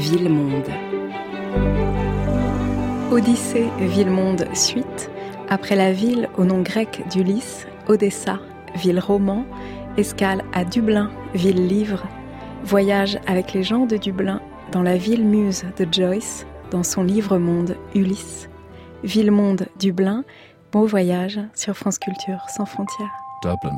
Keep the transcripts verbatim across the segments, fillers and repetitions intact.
Ville-Monde. Odyssée Ville-Monde suite, après la ville au nom grec d'Ulysse, Odessa, ville roman, escale à Dublin, ville livre, voyage avec les gens de Dublin dans la ville muse de Joyce, dans son livre-monde Ulysse. Ville-Monde Dublin, bon voyage sur France Culture sans frontières. Dublin.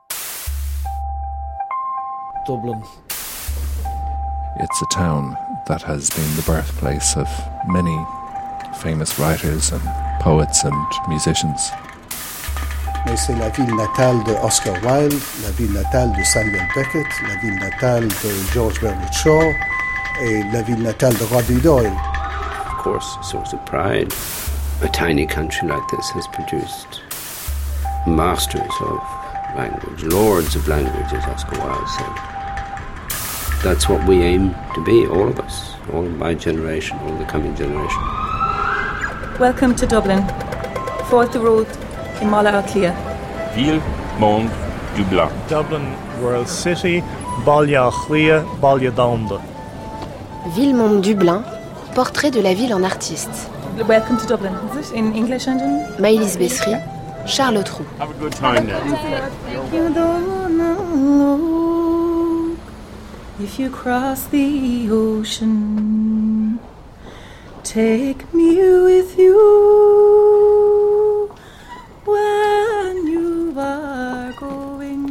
Dublin. It's a town that has been the birthplace of many famous writers and poets and musicians. Mais c'est la ville natale de Oscar Wilde, la ville natale de Samuel Beckett, la ville natale de George Bernard Shaw et la ville natale de Rodney Doyle. Of course, source of pride. A tiny country like this has produced masters of language, lords of language, as Oscar Wilde said. That's what we aim to be, all of us, all of my generation, all the coming generation. Welcome to Dublin, fourth road in Mala Clia. Ville, Monde, Dublin. Dublin, World City, Baile Clia, Baile Domda. Ville, Monde, Dublin, portrait de la ville en artiste. Welcome to Dublin. Is it in English engine? Maëlys Bessery, Charlotte Roux. Have a good time now. You don't know if you cross the ocean, take me with you when you are going.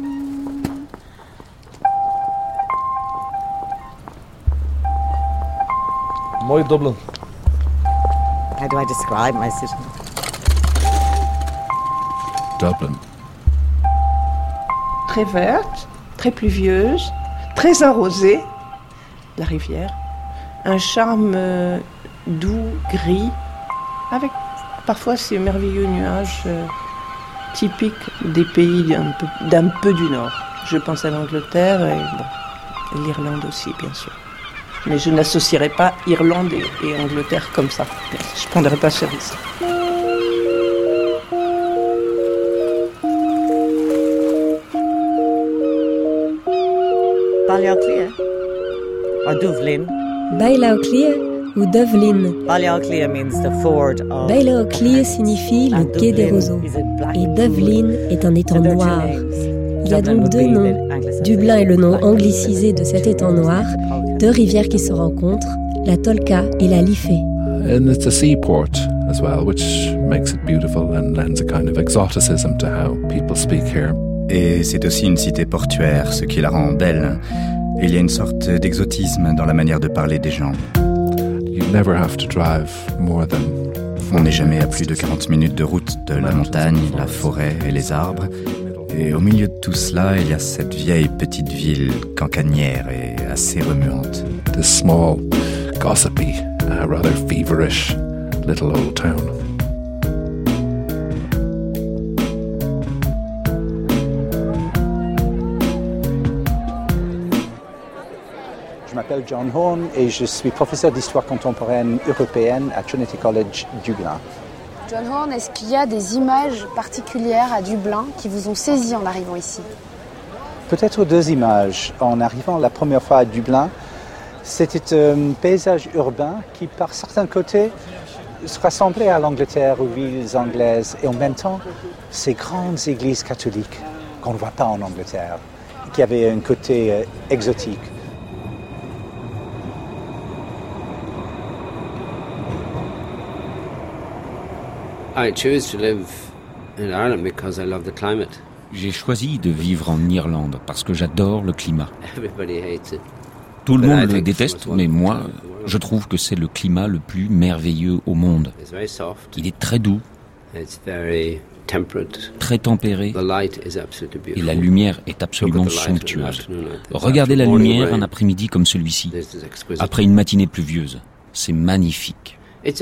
Moi Dublin. How do I describe my city? Dublin. Très verte, très pluvieuse, très arrosée, la rivière. Un charme euh, doux, gris, avec parfois ces merveilleux nuages euh, typiques des pays d'un peu, d'un peu du Nord. Je pense à l'Angleterre et, bon, et l'Irlande aussi, bien sûr. Mais je n'associerai pas Irlande et, et Angleterre comme ça. Je ne prendrai pas ce risque. Baile Clia or Dublin. Baile Clia ou Dublin. Baile Clia means the ford of. Baile Clia signifie le quai des roseaux et Dublin est un étang noir. Il y a donc deux noms. Dublin est le nom anglicisé de cet étang noir, deux rivières qui se rencontrent, la Tolka et la Liffey. And it's a seaport as well, which makes it beautiful and lends a kind of exoticism to how people speak here. Et c'est aussi une cité portuaire, ce qui la rend belle. Et il y a une sorte d'exotisme dans la manière de parler des gens. You never have to drive more than... On n'est jamais à plus de quarante minutes de route de la montagne, la forêt et les arbres. Et au milieu de tout cela, il y a cette vieille petite ville cancanière et assez remuante. This small, gossipy, uh, rather feverish little old town. Je m'appelle John Horn et je suis professeur d'histoire contemporaine européenne à Trinity College, Dublin. John Horn, est-ce qu'il y a des images particulières à Dublin qui vous ont saisi en arrivant ici? Peut-être deux images. En arrivant la première fois à Dublin, c'était un paysage urbain qui, par certains côtés, se ressemblait à l'Angleterre, aux villes anglaises, et en même temps, ces grandes églises catholiques qu'on ne voit pas en Angleterre, qui avaient un côté euh, exotique. I choose to live in Ireland because I love the climate. J'ai choisi de vivre en Irlande parce que j'adore le climat. Everybody hates it. Tout le monde le déteste, mais moi, je trouve que c'est le climat le plus merveilleux au monde. Il est très doux, très tempéré, et la lumière est absolument somptueuse. Regardez la lumière un après-midi comme celui-ci, après une matinée pluvieuse. C'est magnifique.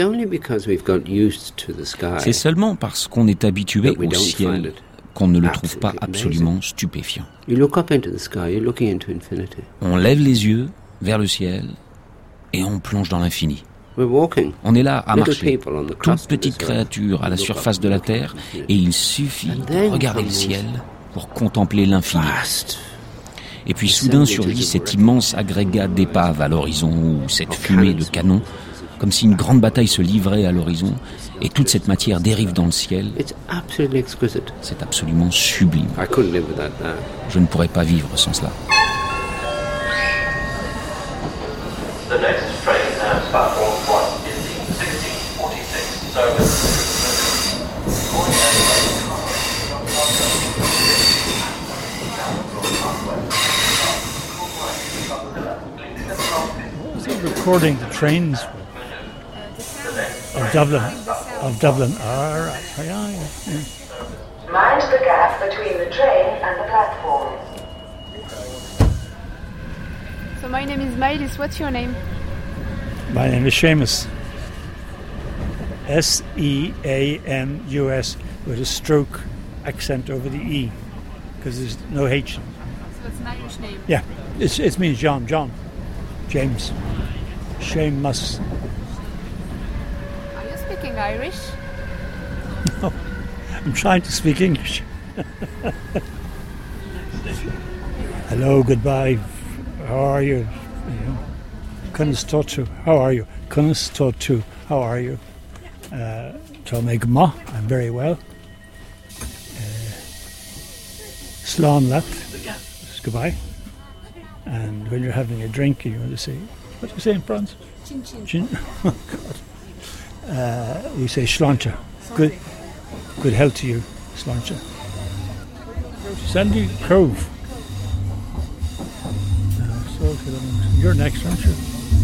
C'est seulement parce qu'on est habitué au ciel qu'on ne le trouve pas absolument stupéfiant. On lève les yeux vers le ciel et on plonge dans l'infini. On est là à marcher, toute petite créature à la surface de la terre, et il suffit de regarder le ciel pour contempler l'infini. Et puis soudain surgit cet immense agrégat d'épaves à l'horizon, ou cette fumée de canon, comme si une grande bataille se livrait à l'horizon, et toute cette matière dérive dans le ciel. C'est absolument sublime. Je ne pourrais pas vivre sans cela. The next train at platform one is the sixteen forty-six service. Was he recording the trains of Dublin? Of Dublin. All right. Oh, yeah, yeah. Mind the gap between the train and the platform. So my name is Maëlys. What's your name? My name is Seamus. S E A M U S with a stroke accent over the E, because there's no H. So that's an Irish name? Yeah, it's, it means John, John, James, Seamus. Are you speaking Irish? No, I'm trying to speak English. Hello, goodbye, how are you? Kunnistotu, how are you? Kunnistotu, how are you? Uh, Tomegma, I'm very well. Slán Lat, goodbye. And when you're having a drink, you want to say, what do you say in France? Chin chin. Chin? Oh, God. Uh, you say Sláinte. Good, good health to you, Sláinte. Sandy Cove. Uh, so, you're next, aren't you?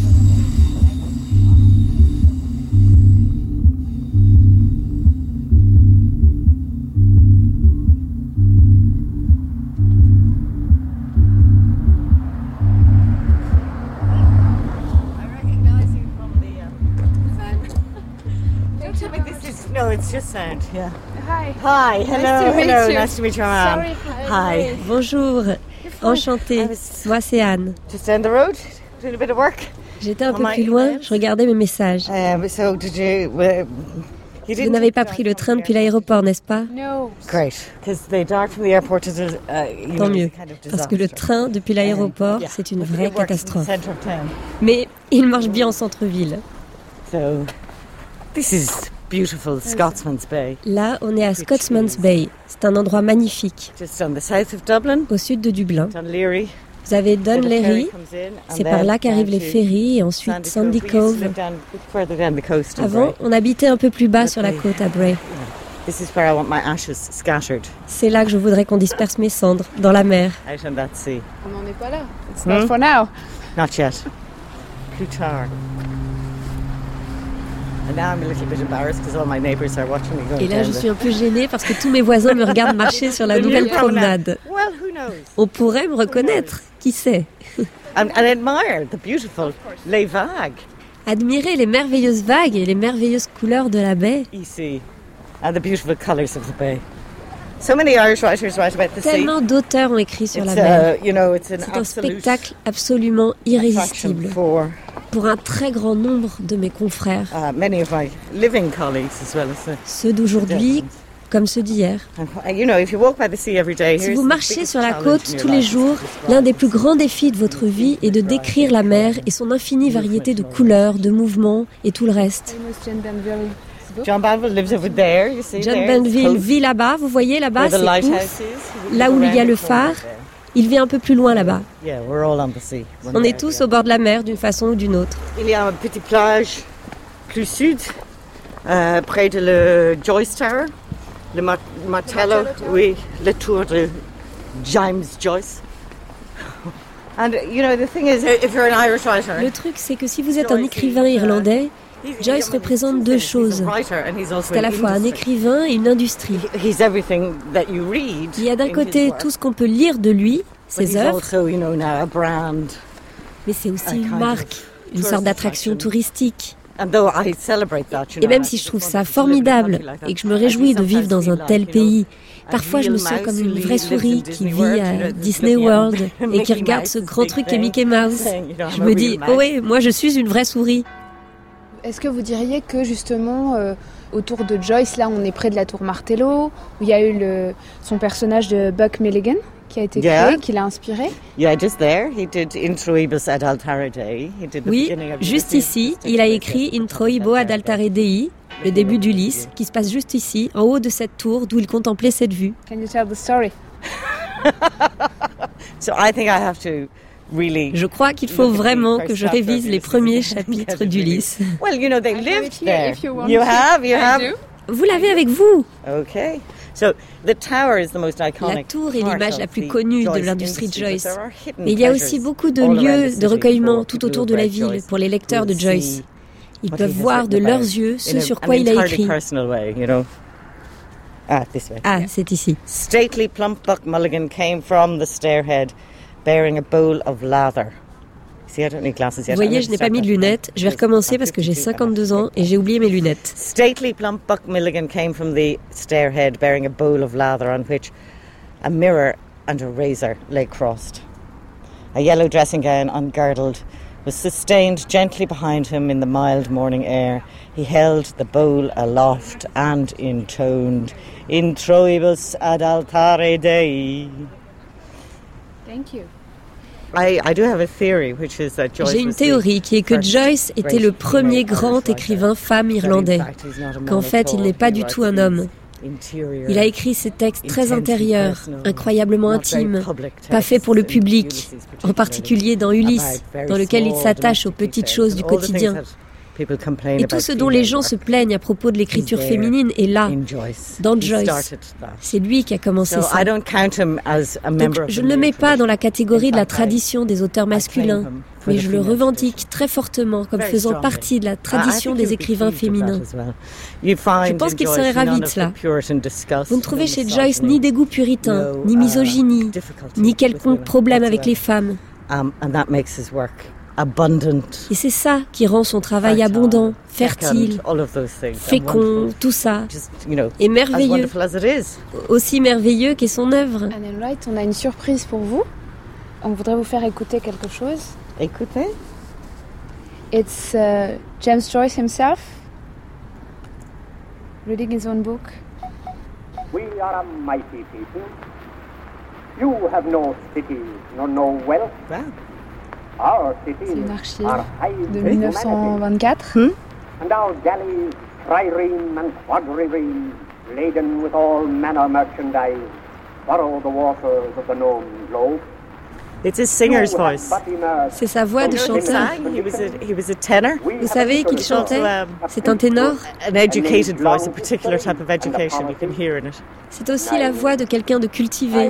No, it's just sound, yeah. Hi. Hi, hello, nice to meet hello, you. nice to meet you, ma'am. Sorry, hi. hi. Bonjour, enchantée. Moi, c'est Anne. Just down the road, doing a bit of work. J'étais un peu plus loin, je regardais mes messages. Um, so did you, uh, you Vous n'avez pas pris le train depuis l'aéroport, n'est-ce pas? No. Great, because the dart from the airport is a, uh, you Tant know, mieux, kind of parce que le train depuis l'aéroport, yeah. c'est une It vraie works in the catastrophe. centre of town. Mais il marche bien en centre-ville. So, this is beautiful Scotsman's Bay. Là, on est à Scotsman's Bay. C'est un endroit magnifique. Just on the south of Dublin. Au sud de Dublin. Dun Leary. Vous avez Dun Leary. C'est par là qu'arrivent les ferries et ensuite Sandy Cove. Avant, on habitait un peu plus bas sur la côte à Bray. This is where I want my ashes scattered. C'est là que je voudrais qu'on disperse mes cendres, dans la mer. Out on that sea. On n'en est pas là. It's Hmm? not for now. Not yet. Plutarch. And now I'm a little bit embarrassed because all my neighbours are watching me going Et là, down je the- suis un peu gênée parce que tous mes voisins me regardent marcher sur la The new nouvelle promenade. promenade. Well, who knows? On pourrait me reconnaître, qui sait? And, and admire the beautiful les vagues. Admirer les merveilleuses vagues et les merveilleuses couleurs de la baie. Ici. And the beautiful colours of the bay. So many Irish writers write about the sea. Tellement d'auteurs ont écrit sur la It's, mer. uh, you know, it's an C'est un absolute spectacle absolument irrésistible for pour un très grand nombre de mes confrères. uh, many of my living colleagues as well as the Ceux d'aujourd'hui comme ceux d'hier. And, you know, if you walk by the sea every day, Si here's vous the marchez biggest sur la challenge côte in your tous les life. jours, l'un des plus grands défis de votre vie est de décrire la mer et son infinie variété de couleurs, de mouvements et tout le reste. John Banville lives over there, you see. John there, Banville it's vit là-bas, vous voyez là-bas, where the c'est lighthouse ouf. is. Là où il y a le phare, il vit un peu plus loin là-bas. Yeah, we're all on the sea. On est tous au bord de la mer d'une façon ou d'une autre. Il y a une petite plage plus sud, euh, près de le Joyce Tower, le Mar- Martello, oui, le tour de James Joyce. And you know the thing is, if you're an Irish writer, Le truc, c'est que si vous êtes un écrivain irlandais, Joyce représente deux choses. C'est à la fois un écrivain et une industrie. he's everything that you read. Il y a d'un in his côté work. tout ce qu'on peut lire de lui, But ses he's œuvres, also, you know, now a brand. mais c'est aussi a une kind marque, of une tourist sorte d'attraction attraction. touristique. And though I celebrate that, you Et know, même I si je just trouve want ça to live in a formidable country like that. et que je me I réjouis do de vivre dans un sometimes tel feel like, you know, pays, a parfois je me real sens mouse comme who une lives vraie in souris qui Disney vit World, you à know, Disney looking at World et Mickey qui regarde Mouse, ce this grand big truc qu'est thing, Mickey Mouse. saying, you know, Je I'm a me real dis, mouse. oh ouais, moi je suis une vraie souris. Est-ce que vous diriez que justement euh, autour de Joyce, là on est près de la tour Martello, où il y a eu le, son personnage de Buck Milligan qui a été Yeah. créé, qui l'a inspiré. Yeah, just there. He did Introibus ad altare Dei. He did the Oui, beginning of juste Ulysses. ici, il a écrit Introibo ad altare Dei, le début d'Ulysse, qui se passe juste ici, en haut de cette tour d'où il contemplait cette vue. Can you tell the story? So I think I have to really. Je crois qu'il faut vraiment que je révise les premiers chapitres d'Ulysse. Well, you know, they lived here there. if you want You to. have, you I have. do. Vous l'avez avec vous. Okay. So the tower is the most iconic. La tour est part l'image of la plus the connue de Joyce l'industrie industry, Joyce. but there are hidden Mais il y a treasures aussi beaucoup de all around the lieux city de recueillement for tout people autour who de la read ville Joyce, pour les lecteurs who de will Joyce. see Ils what he peuvent has voir de written leurs about yeux ce in a- sur an quoi il a entirely écrit. personal way, you know. Ah, this way. Ah, c'est ici. Stately plump Buck Mulligan came from the stairhead, bearing a bowl of lather. See, I don't need glasses yet. Vous voyez, je n'ai pas mis de lunettes. Je vais recommencer parce que j'ai cinquante-deux ans et j'ai oublié mes lunettes. Stately plump Buck Milligan came from the stairhead, bearing a bowl of lather on which a mirror and a razor lay crossed. A yellow dressing gown, ungirdled, was sustained gently behind him in the mild morning air. He held the bowl aloft and intoned, Introibus ad altare Dei. Thank you. I, I do have a theory, which is that Joyce J'ai une was the théorie qui est que first Joyce était great le premier female grand writer, écrivain femme irlandais, qu'en fait il n'est pas du tout un homme. Il a écrit ces textes très intérieurs, incroyablement intimes, pas faits pour le public, en particulier dans Ulysse, dans lequel il s'attache aux petites choses du quotidien. Et tout ce dont les gens se plaignent à propos de l'écriture féminine est là, dans Joyce. C'est lui qui a commencé ça. Donc je ne le mets pas dans la catégorie de la tradition des auteurs masculins, mais je le revendique très fortement comme faisant partie de la tradition des écrivains féminins. Je pense qu'il serait ravi de cela. Vous ne trouvez chez Joyce ni dégoût puritain, ni misogynie, ni quelconque problème avec les femmes. Et c'est ça qui rend son travail abondant, fertile, fécond, tout ça, et merveilleux, aussi merveilleux qu'est son œuvre. Anne and Wright, on a une surprise pour vous. On voudrait vous faire écouter quelque chose. Écoutez. It's uh, James Joyce himself, reading his own book. We are a mighty people. You have no cities, nor no wealth. Our cities C'est une archive are high de in dix-neuf cent vingt-quatre. humanity. And our galleys, trireme and quadrireme, laden with all manner merchandise, borrow the waters of the known globe. It's his singer's voice. C'est sa voix de chanteur. He was a, he was a tenor. Vous savez qu'il chantait? C'est un ténor. An educated voice, a particular type of education you can hear in it. C'est aussi la voix de quelqu'un de cultivé.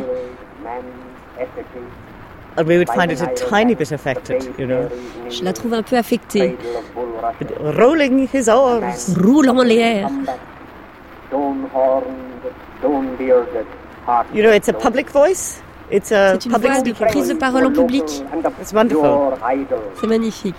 And we would find it a tiny bit affected, you know. Je la trouve un peu affectée. Rolling his oars. Roulant les airs. You know, it's a public voice. It's a C'est une public voix de speaking prise de voice. parole en public. It's wonderful. C'est magnifique.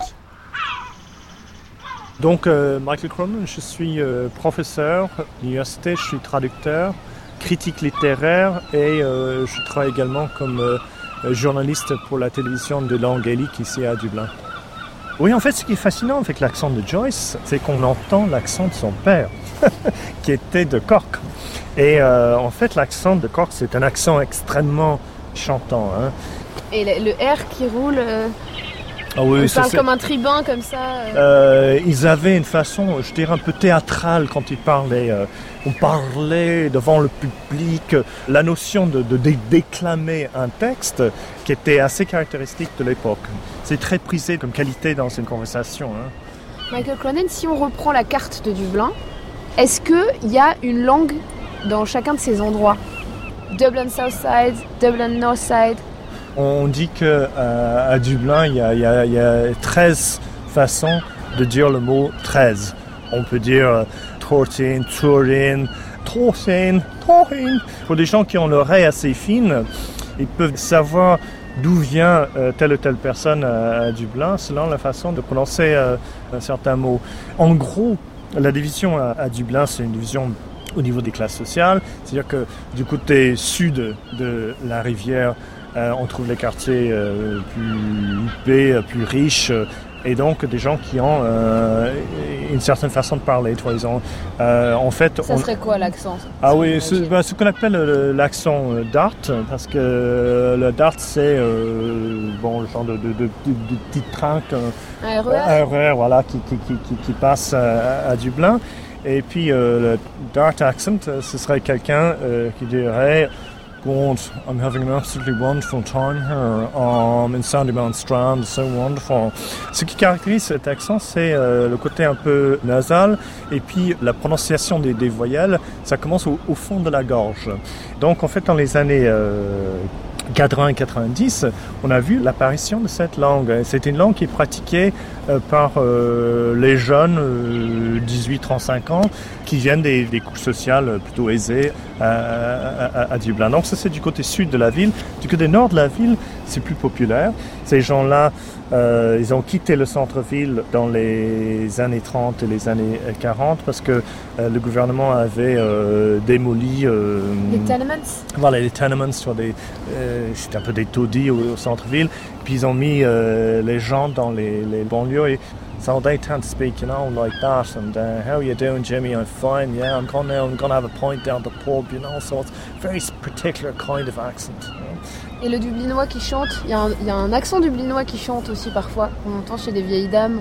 Donc, euh, Michael Cronin, je suis euh, professeur à l'université, je suis traducteur, critique littéraire et euh, je travaille également comme euh, journaliste pour la télévision de langue gaélique ici à Dublin. Oui, en fait, ce qui est fascinant avec l'accent de Joyce, c'est qu'on entend l'accent de son père, qui était de Cork. Et euh, en fait, l'accent de Cork, c'est un accent extrêmement chantant. Hein. Et le, le R qui roule, euh, Ah oui, on ça, parle c'est- comme un tribun, comme ça. euh. Euh, ils avaient une façon, je dirais, un peu théâtrale quand ils parlaient. Euh, on parlait devant le public. La notion de, de dé- déclamer un texte qui était assez caractéristique de l'époque. C'est très prisé comme qualité dans une conversation. Hein. Michael Cronin, si on reprend la carte de Dublin, est-ce qu'il y a une langue dans chacun de ces endroits? Dublin South Side, Dublin North Side. On dit qu'à à Dublin, il y, a, il, y a, il y a treize façons de dire le mot treize. On peut dire euh, Tortin, Turin, Tortin, Torin. Pour des gens qui ont l'oreille assez fine, ils peuvent savoir d'où vient euh, telle ou telle personne à, à Dublin selon la façon de prononcer euh, un certain mot. En gros, la division à, à Dublin, c'est une division au niveau des classes sociales. C'est-à-dire que du côté sud de la rivière, Euh, on trouve les quartiers euh, plus huppés, euh, plus riches, euh, et donc des gens qui ont euh, une certaine façon de parler. Tu vois, ils ont, euh, en fait, ça on... serait quoi l'accent? Ah oui, ce, bah, ce qu'on appelle euh, l'accent euh, Dart, parce que euh, le Dart c'est euh, bon, le genre de, de, de, de, de petit train, euh, un R E R, un R E R voilà, qui, qui, qui, qui passe à, à Dublin. Et puis euh, le Dart accent, ce serait quelqu'un euh, qui dirait God, I'm having an absolutely wonderful time here um, in Sandymount Strand, so wonderful. Ce qui caractérise cet accent, c'est euh, le côté un peu nasal et puis la prononciation des, des voyelles, ça commence au, au fond de la gorge. Donc en fait, dans les années euh, quatre-vingts quatre-vingt-dix, on a vu l'apparition de cette langue. C'est une langue qui est pratiquée euh, par euh, les jeunes euh, dix-huit à trente-cinq ans qui viennent des, des couches sociales plutôt aisées à, à, à Dublin. Donc ça c'est du côté sud de la ville. Du côté nord de la ville, c'est plus populaire. Ces gens-là, euh, ils ont quitté le centre-ville dans les années trente et les années quarante parce que euh, le gouvernement avait euh, démoli... Euh, les tenements. Voilà, les tenements sur des... Euh, c'était un peu des taudis au, au centre-ville. Puis ils ont mis euh, les gens dans les, les banlieues et so they tend to speak, you know, like that. And uh, how are you doing, Jimmy? I'm fine. Yeah, I'm going now. I'm going to have a pint down the pub, you know. So it's a very particular kind of accent. You know? Et le dublinois qui chante, il y, y a un accent dublinois qui chante aussi parfois. On entend chez des vieilles dames.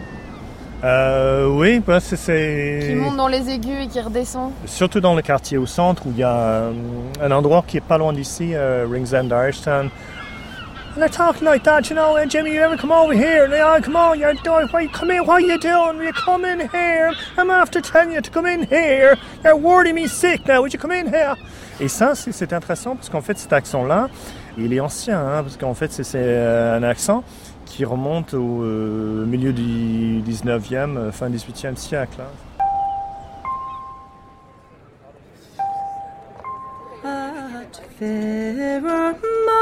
Euh, oui, bah c'est, c'est... Qui monte dans les aigus et qui redescend. Surtout dans le quartier au centre où il y a euh, un endroit qui est pas loin d'ici, euh, Ringsend Irishtown. And they're talking like that, you know, hey, Jimmy, you ever come over here? And they all, come on, you're doing, why, come in, what are you doing? You come in here. I'm after telling you to come in here. You're worrying me sick now, would you come in here? Et ça, c'est, c'est intéressant parce qu'en fait, cet accent-là, il est ancien, hein, parce qu'en fait, c'est, c'est un accent qui remonte au euh, milieu du dix-neuvième, fin dix-huitième siècle. Hein. At Fair Market,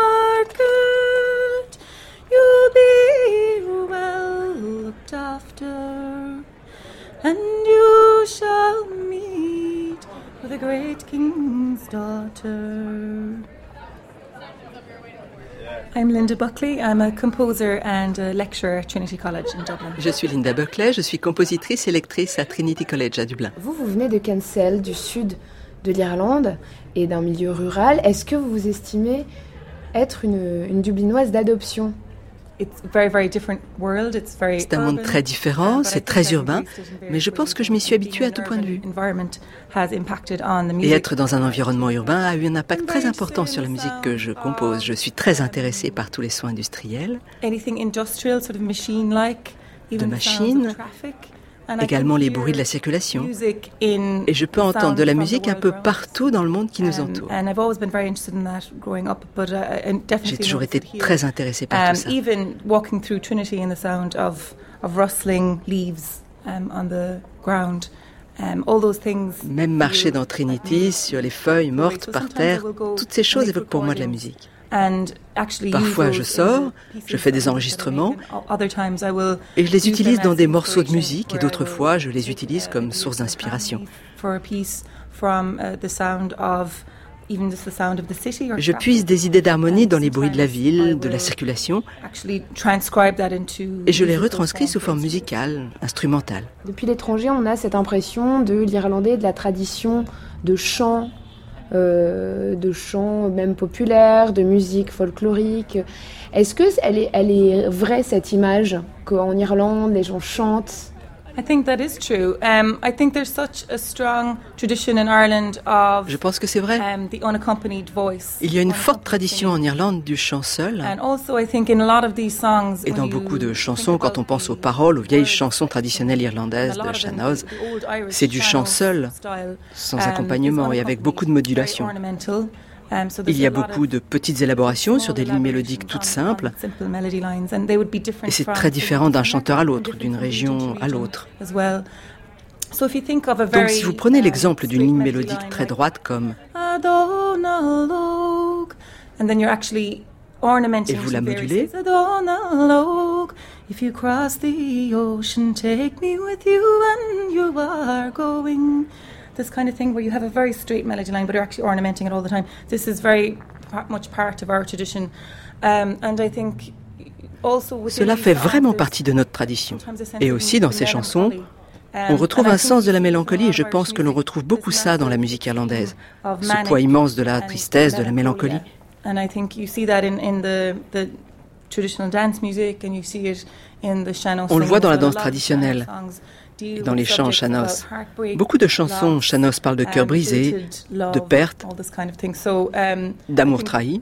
you'll be well looked after, and you shall meet with a great king's daughter. I'm Linda Buckley. I'm a composer and a lecturer at Trinity College in Dublin. Je suis Linda Buckley, je suis compositrice et lectrice à Trinity College à Dublin. Vous, vous venez de Kinsale, du sud de l'Irlande et d'un milieu rural. Est-ce que vous vous estimez être une, une dublinoise d'adoption? C'est un monde très différent, c'est très urbain, mais je pense que je m'y suis habituée à tout point de vue. Et être dans un environnement urbain a eu un impact très important sur la musique que je compose. Je suis très intéressée par tous les sons industriels, de machines, également les bruits de la circulation. Et je peux entendre de la musique un peu partout dans le monde qui nous entoure. J'ai toujours été très intéressée par tout ça. Même marcher dans Trinity, sur les feuilles mortes par terre, toutes ces choses évoquent pour moi de la musique. Parfois je sors, je fais des enregistrements et je les utilise dans des morceaux de musique et d'autres fois je les utilise comme source d'inspiration. Je puise des idées d'harmonie dans les bruits de la ville, de la circulation et je les retranscris sous forme musicale, instrumentale. Depuis l'étranger, on a cette impression de l'irlandais, de la tradition de chant, Euh, de chants même populaires, de musique folklorique. Est-ce que elle est, elle est vraie cette image qu'en Irlande les gens chantent? I think that is true. Um, I think there's such a strong tradition in Ireland of Je pense que c'est vrai. Um, the unaccompanied voice. Il y a une forte tradition en Irlande du chant seul. And also I think in a lot of these songs, et dans beaucoup de chansons, quand on pense aux paroles, aux vieilles chansons traditionnelles irlandaises de Shahnaz, c'est du chant seul, sans accompagnement et avec beaucoup de modulation. Il y a beaucoup de petites élaborations sur des lignes mélodiques toutes simples et c'est très différent d'un chanteur à l'autre, d'une région à l'autre. Donc si vous prenez l'exemple d'une ligne mélodique très droite comme et vous la modulez, this kind of thing where you have a very straight melody line but you're actually ornamenting it all the time. This is very much part of our tradition, um, and I think Cela fait vraiment partie de notre tradition. Et aussi dans ces chansons, on retrouve un sens de la mélancolie et je pense que l'on retrouve beaucoup ça dans la musique irlandaise. Ce poids immense de la tristesse, de la mélancolie. On le voit dans la danse traditionnelle et dans les chants sean-nós. Beaucoup de chansons sean-nós parlent de cœur brisé, de perte, d'amour trahi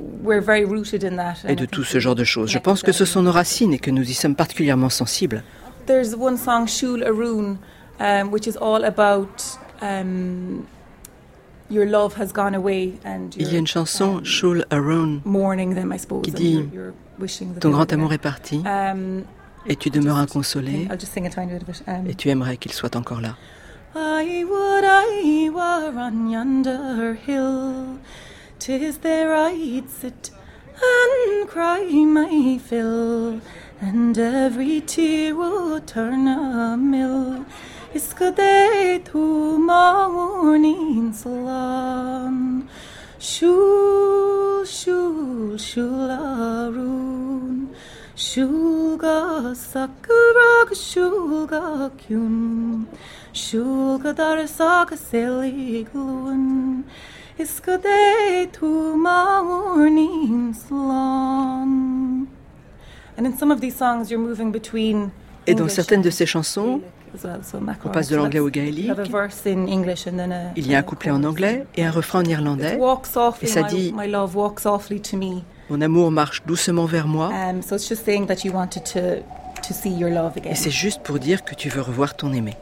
et de tout ce genre de choses. Je pense que ce sont nos racines et que nous y sommes particulièrement sensibles. There's one song, Shul Arun, um, which is all about um, your love has gone away and Il y a une chanson, Shul Arun, qui dit « Ton grand amour est parti um, et tu demeures inconsolé I'll just sing a tiny bit of it. Um, et tu aimerais qu'il soit encore là. » I would I were on yonder hill, 'tis there I'd sit and cry my fill, and every tear would turn a mill. Iskade to morning salon. Shul, shul, shul arun. Shul ga sakurag, shul ga kyun. Shul ga darasaka selig luan. Iskade to morning salon. And in some of these songs, you're moving between. Et dans certaines de ces chansons, on passe de l'anglais au gaélique. Il y a un couplet en anglais et un refrain en irlandais. Et ça dit « Mon amour marche doucement vers moi. » Et c'est juste pour dire que tu veux revoir ton aimé.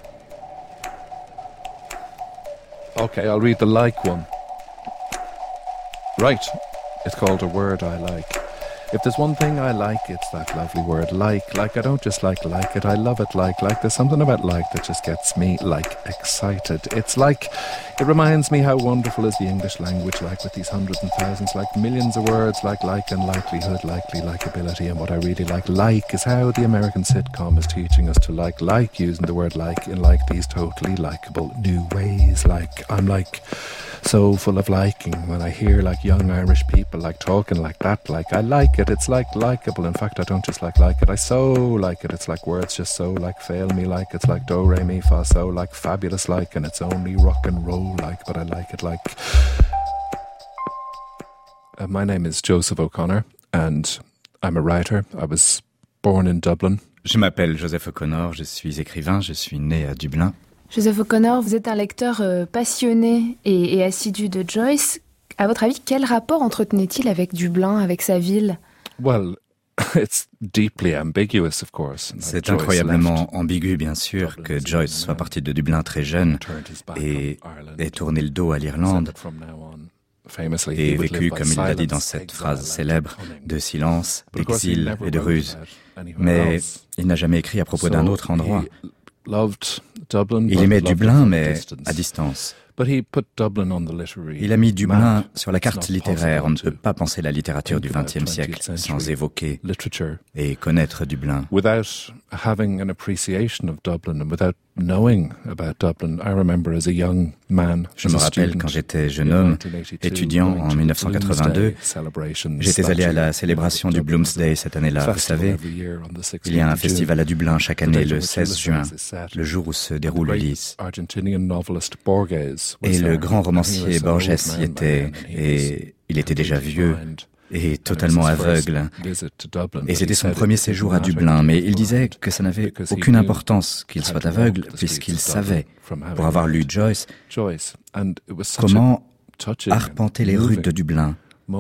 Okay, I'll read the like one. Right, it's called A Word I Like. If there's one thing I like, it's that lovely word like. Like, I don't just like like it, I love it like. Like, there's something about like that just gets me, like, excited. It's like, it reminds me how wonderful is the English language, like, with these hundreds and thousands, like, millions of words, like, like and likelihood, likely, likability. And what I really like, like, is how the American sitcom is teaching us to like, like, using the word like in, like, these totally likable new ways. Like, I'm, like, so full of liking when I hear, like, young Irish people, like, talking like that. Like, I like it. It's like likable. In fact, I don't just like like it. I so like it. It's like words just so like fail me like. It's like do re mi fa so like fabulous like, and it's only rock and roll like, but I like it like. Uh, my name is Joseph O'Connor and I'm a writer. I was born in Dublin. Je m'appelle Joseph O'Connor, je suis écrivain, je suis né à Dublin. Joseph O'Connor, vous êtes un lecteur euh, passionné et, et assidu de Joyce. À votre avis, quel rapport entretenait-il avec Dublin, avec sa ville ? Well, it's deeply ambiguous, of course. C'est incroyablement ambigu, bien sûr, que Joyce soit parti de Dublin très jeune et ait tourné le dos à l'Irlande et vécu, comme il l'a dit dans cette phrase célèbre, de silence, d'exil et de ruse. Mais il n'a jamais écrit à propos d'un autre endroit. Il aimait Dublin, mais à distance. Il a mis Dublin sur la carte littéraire. On ne peut pas penser la littérature du vingtième siècle sans évoquer et connaître Dublin. Je me rappelle quand j'étais jeune homme, étudiant en dix-neuf cent quatre-vingt-deux, j'étais allé à la célébration du Bloomsday cette année-là. Vous savez, il y a un festival à Dublin chaque année le seize juin, le jour où se déroule Ulysse. Et le grand romancier Borges y était, et il était déjà vieux et totalement aveugle. Et c'était son premier séjour à Dublin, mais il disait que ça n'avait aucune importance qu'il soit aveugle, puisqu'il savait, pour avoir lu Joyce, comment arpenter les rues de Dublin.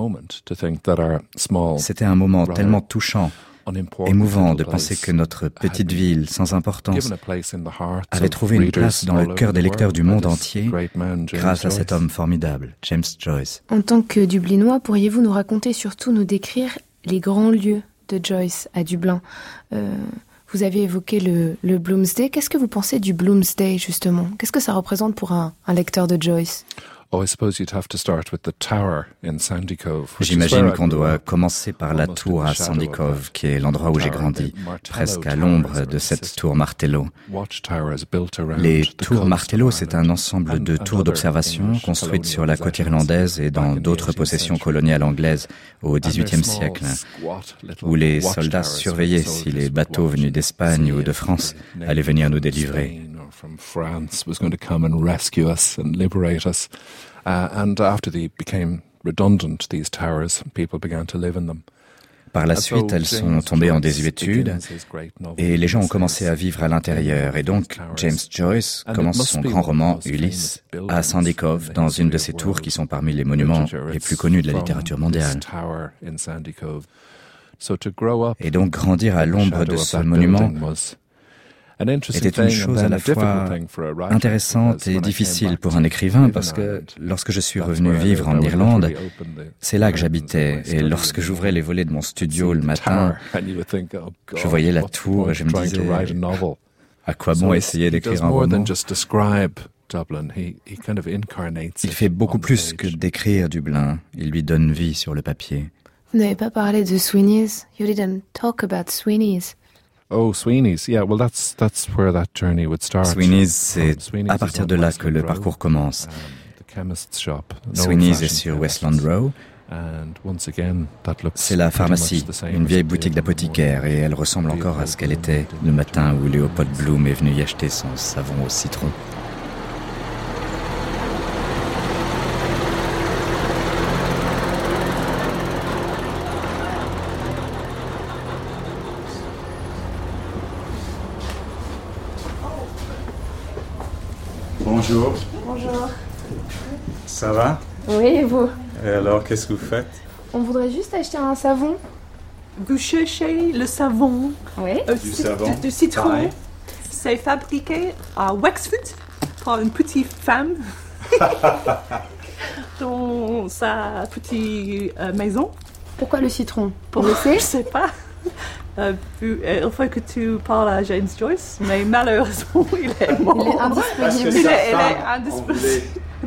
C'était un moment tellement touchant, émouvant de penser que notre petite ville, sans importance, avait trouvé une place dans le cœur des lecteurs du monde entier grâce à cet homme formidable, James Joyce. En tant que Dublinois, pourriez-vous nous raconter, surtout nous décrire les grands lieux de Joyce à Dublin ? euh, Vous avez évoqué le, le Bloomsday. Qu'est-ce que vous pensez du Bloomsday, justement ? Qu'est-ce que ça représente pour un, un lecteur de Joyce ? J'imagine qu'on doit commencer par la tour à Sandy Cove, qui est l'endroit où j'ai grandi, presque à l'ombre de cette tour Martello. Les tours Martello, c'est un ensemble de tours d'observation construites sur la côte irlandaise et dans d'autres possessions coloniales anglaises au dix-huitième siècle, où les soldats surveillaient si les bateaux venus d'Espagne ou de France allaient venir nous délivrer. From France was going to come and rescue us and liberate us. Uh, and after they became redundant, these towers, people began to live in them. Par la suite, elles sont tombées en désuétude et les gens ont commencé à vivre à l'intérieur. Et donc, James Joyce commence son grand roman Ulysse à Sandy Cove, dans une de ces tours qui sont parmi les monuments les plus connus de la littérature mondiale. Et donc, grandir à l'ombre de ce monument était une chose à la fois intéressante et difficile pour un écrivain parce que lorsque je suis revenu vivre en Irlande, c'est là que j'habitais et lorsque j'ouvrais les volets de mon studio le matin, je voyais la tour et je me disais à quoi bon essayer d'écrire un roman. Il fait beaucoup plus que décrire Dublin, il lui donne vie sur le papier. Vous n'avez pas parlé de Sweeney's. You didn't talk about Sweeney's. Oh, Sweeney's, yeah, well that's that's where that journey would start. Sweeney's, c'est à partir de là que le parcours commence. Sweeney's est sur Westland Row. C'est la pharmacie, une vieille boutique d'apothicaire, et elle ressemble encore à ce qu'elle était le matin où Léopold Bloom est venu y acheter son savon au citron. Bonjour. Bonjour. Ça va? Oui, et vous? Et alors, qu'est-ce que vous faites? On voudrait juste acheter un savon. Vous cherchez le savon? Oui. Euh, du savon. De, de citron. Pareil. C'est fabriqué à Wexford par une petite femme dans sa petite euh, maison. Pourquoi le citron? Pour le sait? Je sais pas. Euh, il faut que tu parles à James Joyce, mais malheureusement, il est mort. Il est indisponible. Il est, il est indisponible.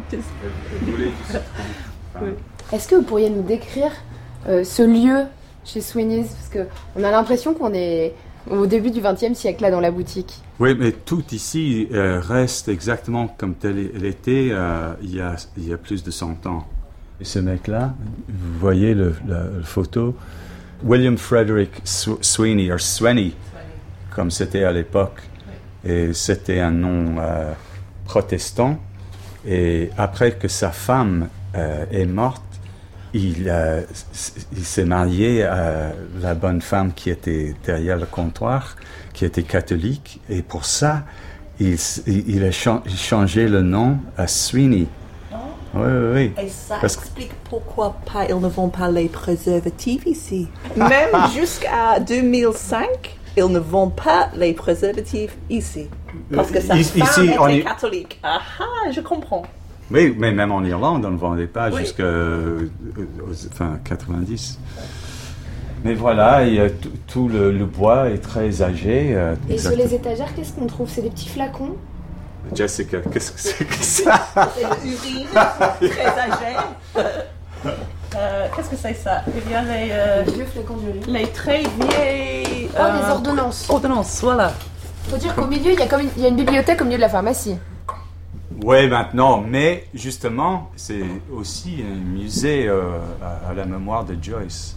Oui. Est-ce que vous pourriez nous décrire euh, ce lieu chez Sweeney's? Parce qu'on a l'impression qu'on est au début du vingtième siècle, là, dans la boutique. Oui, mais tout ici euh, reste exactement comme tel il était euh, il, y a, il y a plus de cent ans. Et ce mec-là, vous voyez le, la, la photo, William Frederick Sweeney, ou Swenny, comme c'était à l'époque. Et c'était un nom euh, protestant. Et après que sa femme euh, est morte, il, euh, il s'est marié à la bonne femme qui était derrière le comptoir, qui était catholique. Et pour ça, il, il a changé le nom à Sweeney. Oui, oui, oui. Et ça Parce explique pourquoi pas, ils ne vont pas les préservatifs ici. Même jusqu'à deux mille cinq, ils ne vendent pas les préservatifs ici. Parce que sa ici, femme était on est... catholique. Ah ah, je comprends. Oui, mais même en Irlande, on ne vendait pas Oui. jusqu'à euh, enfin, quatre-vingt-dix. Mais voilà, il y a tout, tout le, le bois est très âgé. Euh, Et exact- sur les étagères, qu'est-ce qu'on trouve? C'est des petits flacons? Jessica, qu'est-ce que c'est que ça? C'est de l'urine, très âgé. Euh, qu'est-ce que c'est ça? Il y a les, euh, vieux flacons d'urine. les très vieilles... Oh, les ordonnances. Ordonnances, voilà. Faut dire qu'au milieu, il y a comme une, il y a une bibliothèque au milieu de la pharmacie. Oui, maintenant, mais justement, c'est aussi un musée euh, à, à la mémoire de Joyce.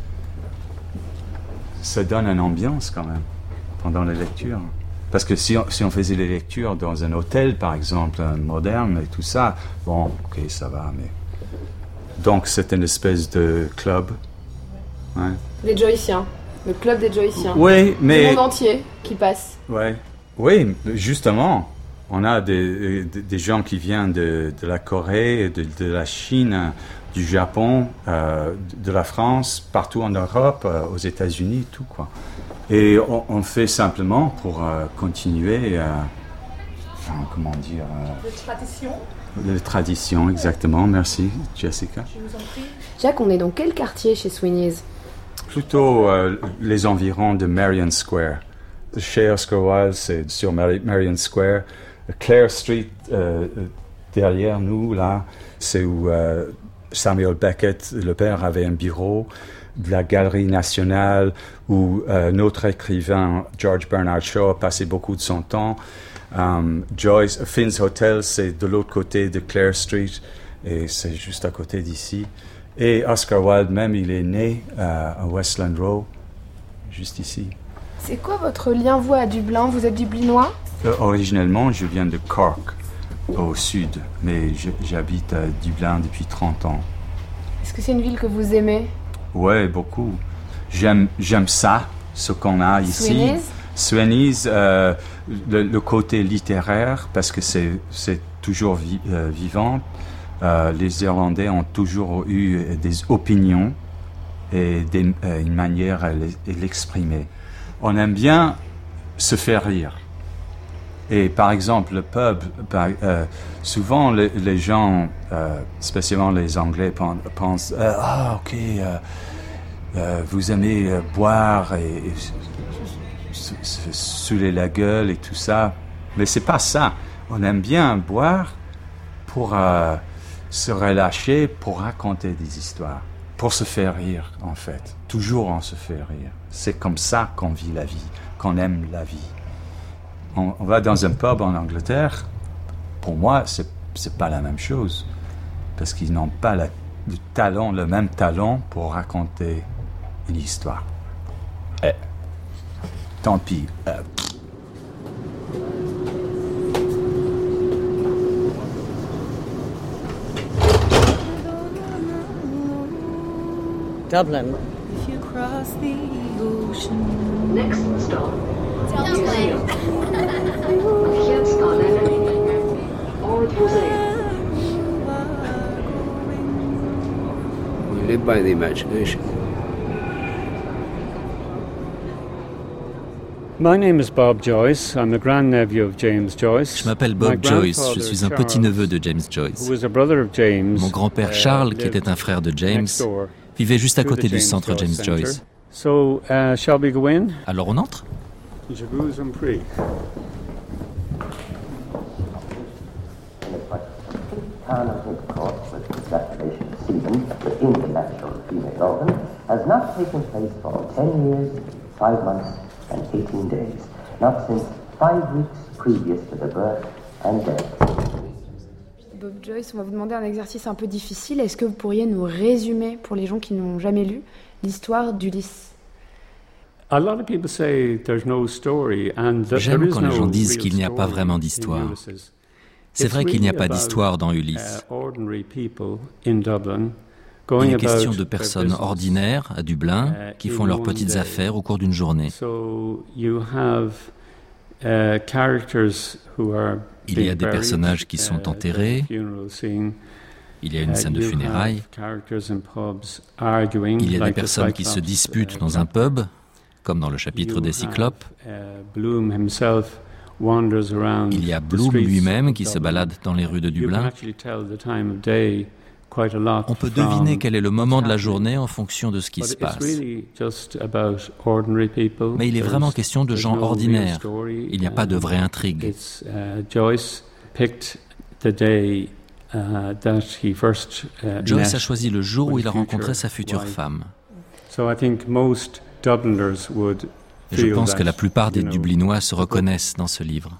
Ça donne une ambiance quand même pendant les lectures. Parce que si on, si on faisait les lectures dans un hôtel, par exemple, un moderne et tout ça, bon, ok, ça va, mais... Donc, c'est une espèce de club. Ouais. Les Joyciens. Le club des Joyciens. Oui, mais... Du monde entier qui passe. Ouais. Oui, justement, on a des, des, des gens qui viennent de, de la Corée, de, de la Chine, du Japon, euh, de la France, partout en Europe, euh, aux États-Unis, tout quoi. Et on, on fait simplement pour euh, continuer, euh, enfin, comment dire... Euh, De tradition. de tradition, exactement. Merci, Jessica. Je vous en prie. Jacques, on est dans quel quartier chez Sweeney's? Plutôt euh, les environs de Marion Square. Chez Oscar Wilde, c'est sur Mar- Marion Square. Clare Street, euh, derrière nous, là, c'est où euh, Samuel Beckett, le père, avait un bureau de la Galerie nationale où euh, notre écrivain George Bernard Shaw passait beaucoup de son temps. Um, Joyce, Finn's Hotel, c'est de l'autre côté de Clare Street et c'est juste à côté d'ici. Et Oscar Wilde même, il est né euh, à Westland Row, juste ici. C'est quoi votre lien, vous, à Dublin? Vous êtes dublinois? euh, Originellement, je viens de Cork, au sud, mais je, j'habite à Dublin depuis trente ans. Est-ce que c'est une ville que vous aimez? Ouais, beaucoup. J'aime, j'aime ça, ce qu'on a ici. Sweeney's? Sweeney's, euh, le, le côté littéraire, parce que c'est, c'est toujours vi, euh, vivant. Euh, les Irlandais ont toujours eu des opinions et des, euh, une manière à l'exprimer. On aime bien se faire rire. Et par exemple, le pub, par, euh, souvent les, les gens, euh, spécialement les Anglais, pensent euh, « Ah, ok, euh, euh, vous aimez euh, boire et, et se, se saouler la gueule et tout ça. » Mais c'est pas ça. On aime bien boire pour euh, se relâcher, pour raconter des histoires, pour se faire rire, en fait. Toujours on se fait rire. C'est comme ça qu'on vit la vie, qu'on aime la vie. On, on va dans un pub en Angleterre, pour moi, c'est, c'est pas la même chose. Parce qu'ils n'ont pas la, le talent, le même talent pour raconter une histoire. Eh, tant pis. Euh, Dublin. If you cross the ocean. Next stop. Dublin. We live by the imagination. My name is Bob Joyce. I'm the grandnephew of James Joyce. Je m'appelle Bob Joyce, je suis un petit-neveu de James Joyce. Mon grand-père Charles, qui était un frère de James, vivait juste à côté du centre James Joyce. So, uh, shall we go in? Alors on entre? Je vous en prie. Town of Newport with ejaculation season within the natural female organ has not taken place for ten years, five months and eighteen days, not since five weeks previous to the birth and death. Bob Joyce, on va vous demander un exercice un peu difficile. Est-ce que vous pourriez nous résumer, pour les gens qui n'ont jamais lu, l'histoire d'Ulysse? J'aime quand les gens disent qu'il n'y a pas vraiment d'histoire. C'est vrai qu'il n'y a pas d'histoire dans Ulysse. Il est question de personnes ordinaires à Dublin qui font leurs petites affaires au cours d'une journée. Il y a des personnages qui sont enterrés. Il y a une scène de funérailles. Il y a des personnes qui se disputent dans un pub, comme dans le chapitre des Cyclopes. Il y a Bloom lui-même qui se balade dans les rues de Dublin. On peut deviner quel est le moment de la journée en fonction de ce qui se passe. Mais il est vraiment question de gens ordinaires. Il n'y a pas de vraie intrigue. Joyce a choisi le jour où il a rencontré sa future femme. Et je pense que la plupart des Dublinois se reconnaissent dans ce livre.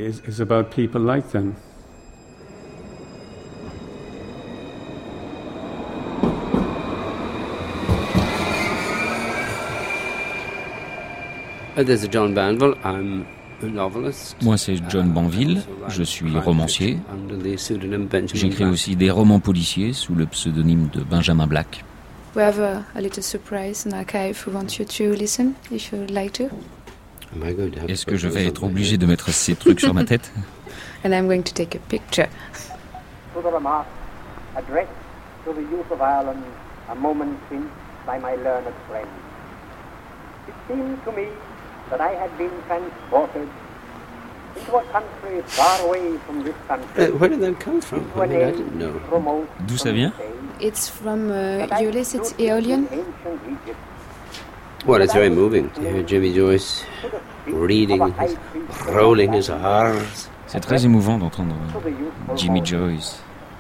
Moi, c'est John Banville, je suis romancier. J'écris aussi des romans policiers sous le pseudonyme de Benjamin Black. We have a, a little surprise in archive. We want you to listen, if you would like to. Est-ce que je vais être obligé de mettre ces trucs sur ma tête? And I'm going to take a picture. To the remark addressed to the youth of Ireland a moment since by my learned friend. It seemed to me that I had been transported into a country far away from this country. Uh, where did that come from? I mean, I didn't know. D'où ça vient? It's from uh, Ulysse, it's Aeolian. Well, it's very moving to hear Jimmy Joyce reading, his, rolling his R's. C'est très émouvant d'entendre Jimmy Joyce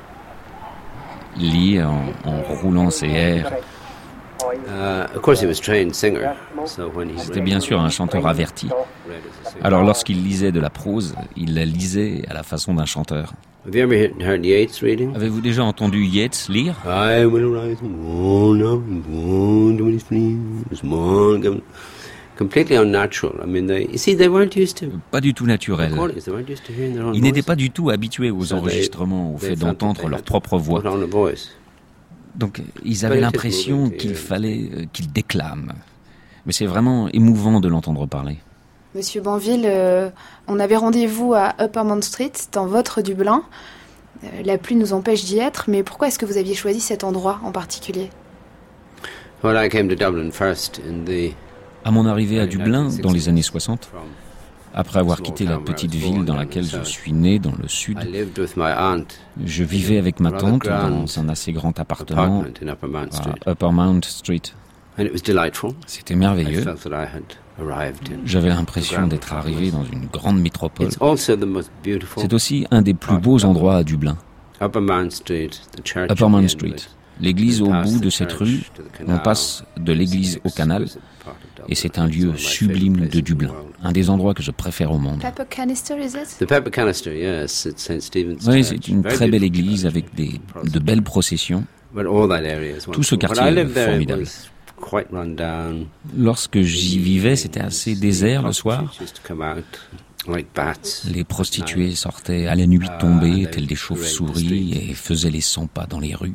lire en, en roulant ses airs. C'était bien sûr un chanteur averti. Alors lorsqu'il lisait de la prose, il la lisait à la façon d'un chanteur. Avez-vous déjà entendu Yeats lire? Pas du tout naturel. Ils n'étaient pas du tout habitués aux enregistrements, au fait d'entendre leur propre voix. Donc ils avaient l'impression qu'il fallait euh, qu'ils déclament. Mais c'est vraiment émouvant de l'entendre parler. Monsieur Banville, euh, on avait rendez-vous à Upper Mount Street, dans votre Dublin. Euh, la pluie nous empêche d'y être, mais pourquoi est-ce que vous aviez choisi cet endroit en particulier? Well, I came to Dublin first in the... À mon arrivée à Dublin, dans les années soixante, après avoir quitté la petite ville dans laquelle je suis né, dans le sud, je vivais avec ma tante dans un assez grand appartement à Upper Mount Street. C'était merveilleux. J'avais l'impression d'être arrivé dans une grande métropole. C'est aussi un des plus beaux endroits à Dublin. Upper Mount Street, l'église au bout de cette rue, on passe de l'église au canal, et c'est un lieu sublime de Dublin, un des endroits que je préfère au monde. Pepper Canister, is it? The Pepper Canister, yes, it's Saint Stephen's Oui, c'est une très belle église avec des, de belles processions. Tout ce quartier est formidable. Lorsque j'y vivais, c'était assez désert le soir. Les prostituées sortaient à la nuit tombée, telles des chauves-souris, et faisaient les cent pas dans les rues.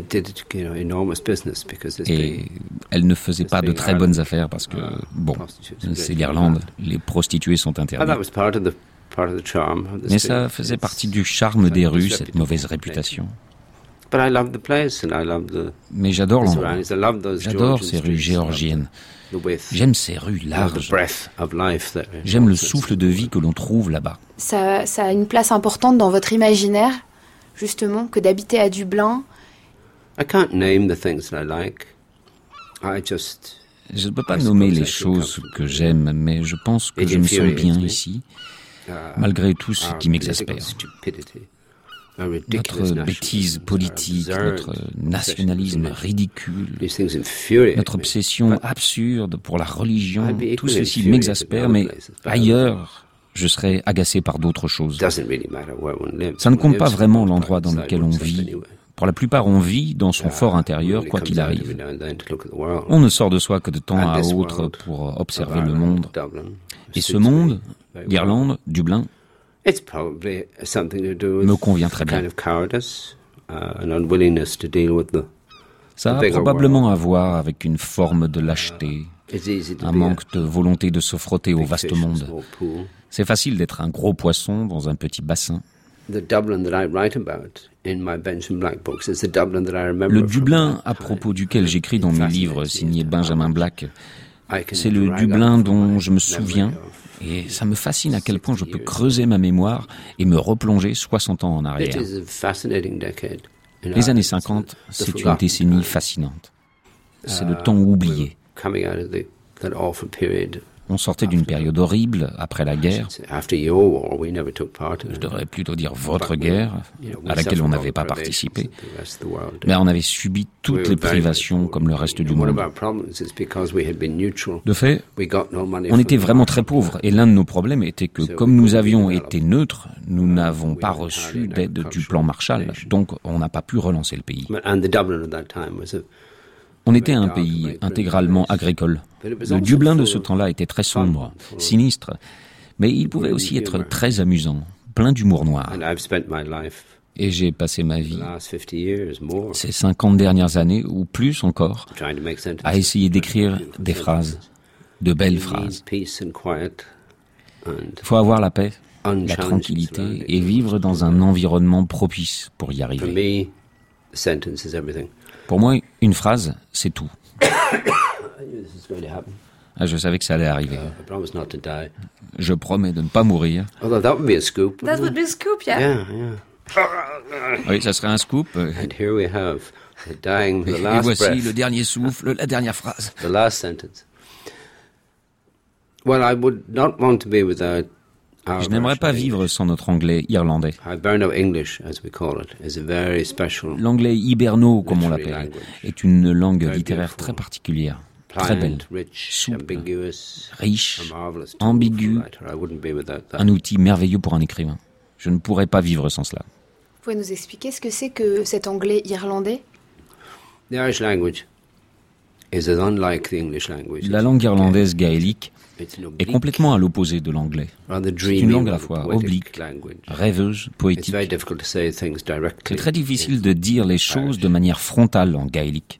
Et elles ne faisaient pas de très bonnes affaires parce que, bon, c'est l'Irlande, les prostituées sont interdites. Mais ça faisait partie du charme des rues, cette mauvaise réputation. Mais j'adore l'endroit. J'adore ces rues géorgiennes. J'aime ces rues larges. J'aime le souffle de vie que l'on trouve là-bas. Ça, ça a une place importante dans votre imaginaire, justement, que d'habiter à Dublin. Je ne peux pas nommer les choses que j'aime, mais je pense que je me sens bien ici, malgré tout ce qui m'exaspère. Notre bêtise politique, notre nationalisme ridicule, notre obsession absurde pour la religion, tout ceci m'exaspère, mais ailleurs, je serais agacé par d'autres choses. Ça ne compte pas vraiment l'endroit dans lequel on vit. Pour la plupart, on vit dans son fort intérieur, quoi qu'il arrive. On ne sort de soi que de temps à autre pour observer le monde. Et ce monde, l'Irlande, Dublin, me convient très bien. Ça a probablement à voir avec une forme de lâcheté, un manque de volonté de se frotter au vaste monde. C'est facile d'être un gros poisson dans un petit bassin. Le Dublin à propos duquel j'écris dans mes livres signés Benjamin Black, c'est le Dublin dont je me souviens. Et ça me fascine à quel point je peux creuser ma mémoire et me replonger soixante ans en arrière. Les années cinquante, c'est une décennie fascinante. C'est le temps oublié. On sortait d'une période horrible après la guerre. Je devrais plutôt dire votre guerre, à laquelle on n'avait pas participé. Mais on avait subi toutes les privations comme le reste du monde. De fait, on était vraiment très pauvres. Et l'un de nos problèmes était que, comme nous avions été neutres, nous n'avons pas reçu d'aide du plan Marshall. Donc, on n'a pas pu relancer le pays. On était un pays intégralement agricole. Le Dublin de ce temps-là était très sombre, sinistre, mais il pouvait aussi être très amusant, plein d'humour noir. Et j'ai passé ma vie, ces cinquante dernières années, ou plus encore, à essayer d'écrire des phrases, de belles phrases. Il faut avoir la paix, la tranquillité et vivre dans un environnement propice pour y arriver. Pour moi, une phrase, c'est tout. Ah, je savais que ça allait arriver. Je promets de ne pas mourir. That would be a scoop, yeah. Yeah, yeah. Oui, ça serait un scoop. And here we have the dying, the last Et voici breath. le dernier souffle, la dernière phrase. The last sentence. Well, I would not want to be without Je n'aimerais pas vivre sans notre anglais irlandais. L'anglais hiberno, comme on l'appelle, est une langue littéraire très particulière, très belle, souple, riche, ambiguë, un outil merveilleux pour un écrivain. Je ne pourrais pas vivre sans cela. Vous pouvez nous expliquer ce que c'est que cet anglais irlandais ? La langue irlandaise gaélique est complètement à l'opposé de l'anglais. C'est une langue à la fois oblique, rêveuse, poétique. C'est très difficile de dire les choses de manière frontale en gaélique.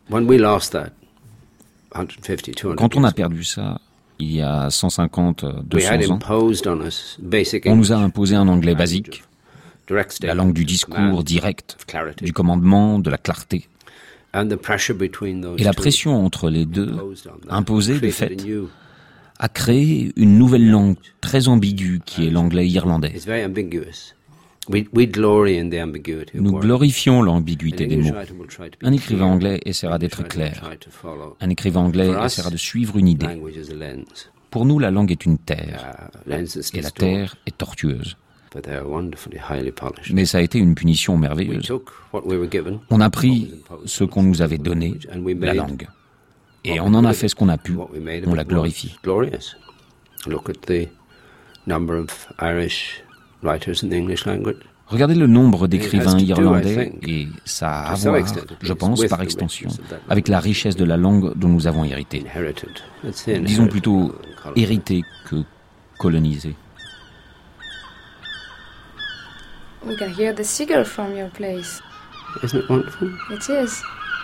Quand on a perdu ça, il y a cent cinquante, deux cents ans, on nous a imposé un anglais basique, la langue du discours direct, du commandement, de la clarté. Et la pression entre les deux, imposée de fait, a créé une nouvelle langue très ambiguë qui est l'anglais irlandais. Nous glorifions l'ambiguïté des mots. Un écrivain anglais essaiera d'être clair. Un écrivain anglais essaiera de suivre une idée. Pour nous, la langue est une terre, et la terre est tortueuse. Mais ça a été une punition merveilleuse. On a pris ce qu'on nous avait donné, la langue. Et on en a fait ce qu'on a pu, on la glorifie. Regardez le nombre d'écrivains irlandais, et ça a à voir, je pense, par extension, avec la richesse de la langue dont nous avons hérité. Disons plutôt hérité que colonisé. We can hear the seagull from your place. Isn't it wonderful? It is.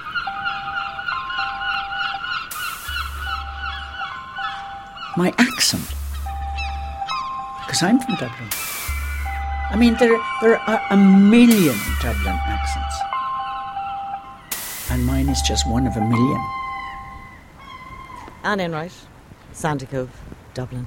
My accent, because I'm from Dublin. I mean, there, there are a million Dublin accents, and mine is just one of a million. Anne Enright, Santa Cove, Dublin.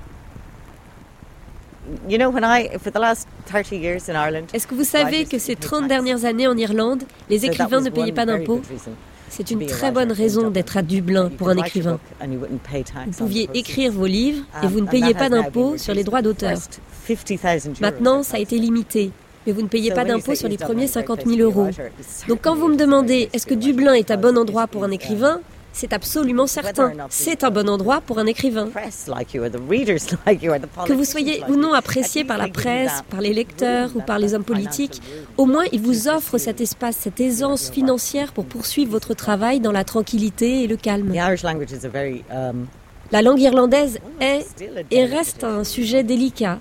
You know, when I, for the last thirty years in Ireland, Est-ce que vous savez que ces trente dernières années en Irlande, les écrivains ne payaient pas d'impôts ? C'est une très bonne raison d'être à Dublin pour un écrivain. Vous pouviez écrire vos livres et vous ne payez pas d'impôts sur les droits d'auteur. Maintenant, ça a été limité, mais vous ne payez pas d'impôts sur les premiers cinquante mille euros. Donc quand vous me demandez est-ce que Dublin est un bon endroit pour un écrivain, c'est absolument certain. C'est un bon endroit pour un écrivain. Que vous soyez ou non apprécié par la presse, par les lecteurs ou par les hommes politiques, au moins il vous offre cet espace, cette aisance financière pour poursuivre votre travail dans la tranquillité et le calme. La langue irlandaise est et reste un sujet délicat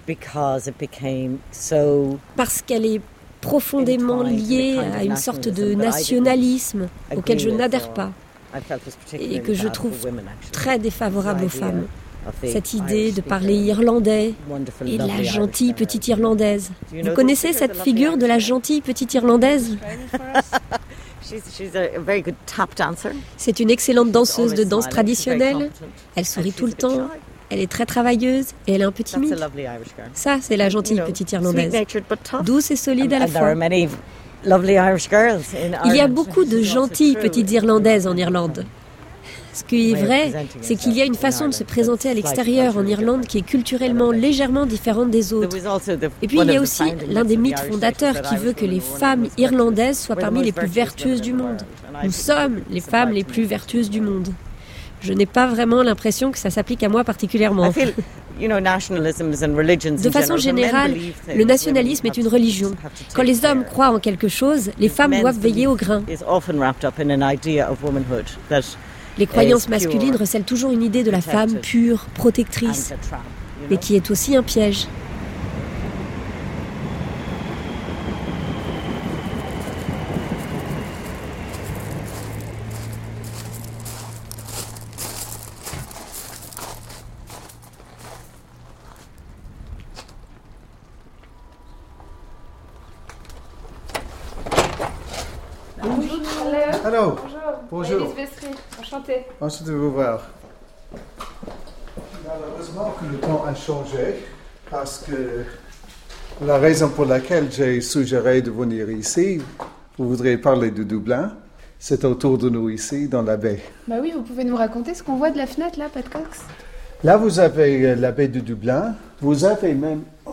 parce qu'elle est profondément liée à une sorte de nationalisme auquel je n'adhère pas. Et que je trouve très défavorable aux femmes. Cette idée de parler irlandais et de la gentille petite irlandaise. Vous connaissez cette figure de la gentille petite irlandaise ? C'est une excellente danseuse de danse traditionnelle. Elle sourit tout le temps. Elle est très travailleuse et elle est un peu timide. Ça, c'est la gentille petite irlandaise. Douce et solide à la fois. Il y a beaucoup de gentilles petites Irlandaises en Irlande. Ce qui est vrai, c'est qu'il y a une façon de se présenter à l'extérieur en Irlande qui est culturellement légèrement différente des autres. Et puis il y a aussi l'un des mythes fondateurs qui veut que les femmes irlandaises soient parmi les plus vertueuses du monde. Nous sommes les femmes les plus vertueuses du monde. Je n'ai pas vraiment l'impression que ça s'applique à moi particulièrement. De façon générale, le nationalisme est une religion. Quand les hommes croient en quelque chose, les femmes doivent veiller au grain. Les croyances masculines recèlent toujours une idée de la femme pure, protectrice, mais qui est aussi un piège. Hello. Bonjour. Élise Vestry, enchantée. Enchanté de vous voir. Malheureusement que le temps a changé parce que la raison pour laquelle j'ai suggéré de venir ici, vous voudrez parler de Dublin, c'est autour de nous ici dans la baie. Bah oui, vous pouvez nous raconter ce qu'on voit de la fenêtre là, Pat Cox ? Là, vous avez la baie de Dublin. Vous avez même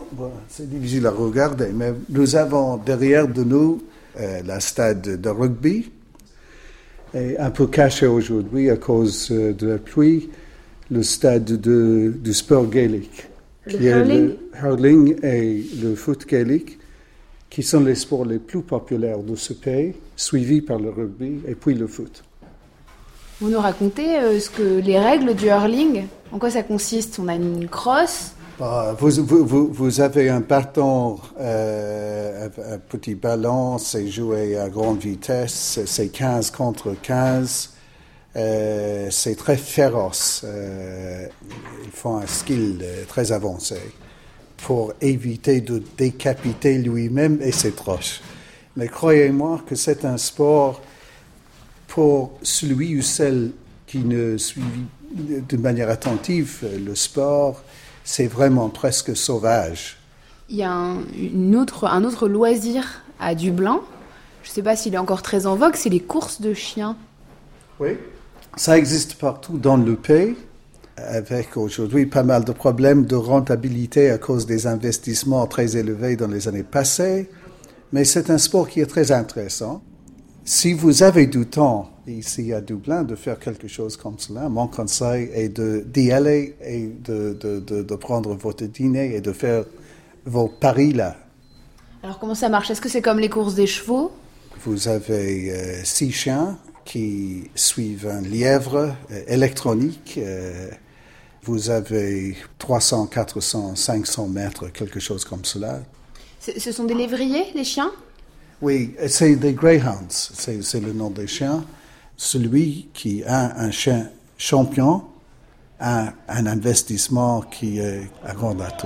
bon, c'est difficile à regarder, mais nous avons derrière de nous euh, la stade de rugby, et un peu caché aujourd'hui à cause euh, de la pluie, le stade de, du sport gaélique. Le qui hurling. est le hurling et le foot gaélique, qui sont les sports les plus populaires de ce pays, suivis par le rugby et puis le foot. Vous nous racontez euh, ce que les règles du hurling, en quoi ça consiste? On a une crosse. Bah, vous, vous, vous, vous avez un bâton, euh, un, un petit ballon, c'est joué à grande vitesse, c'est quinze contre quinze, euh, c'est très féroce, euh, il faut un skill très avancé pour éviter de décapiter lui-même et ses proches. Mais croyez-moi que c'est un sport pour celui ou celle qui ne suit de manière attentive le sport, c'est vraiment presque sauvage. Il y a un, une autre, un autre loisir à Dublin, je ne sais pas s'il est encore très en vogue, c'est les courses de chiens. Oui. Ça existe partout dans le pays, avec aujourd'hui pas mal de problèmes de rentabilité à cause des investissements très élevés dans les années passées, mais c'est un sport qui est très intéressant. Si vous avez du temps ici à Dublin de faire quelque chose comme cela, mon conseil est de, d'y aller et de, de, de, de prendre votre dîner et de faire vos paris là. Alors comment ça marche? Est-ce que c'est comme les courses des chevaux? Vous avez euh, six chiens qui suivent un lièvre euh, électronique. Euh, vous avez trois cents, quatre cents, cinq cents mètres, quelque chose comme cela. C'est, ce sont des lévriers, les chiens? Oui, c'est des greyhounds, c'est, c'est le nom des chiens. Celui qui a un chien champion a un investissement qui est à grand atout.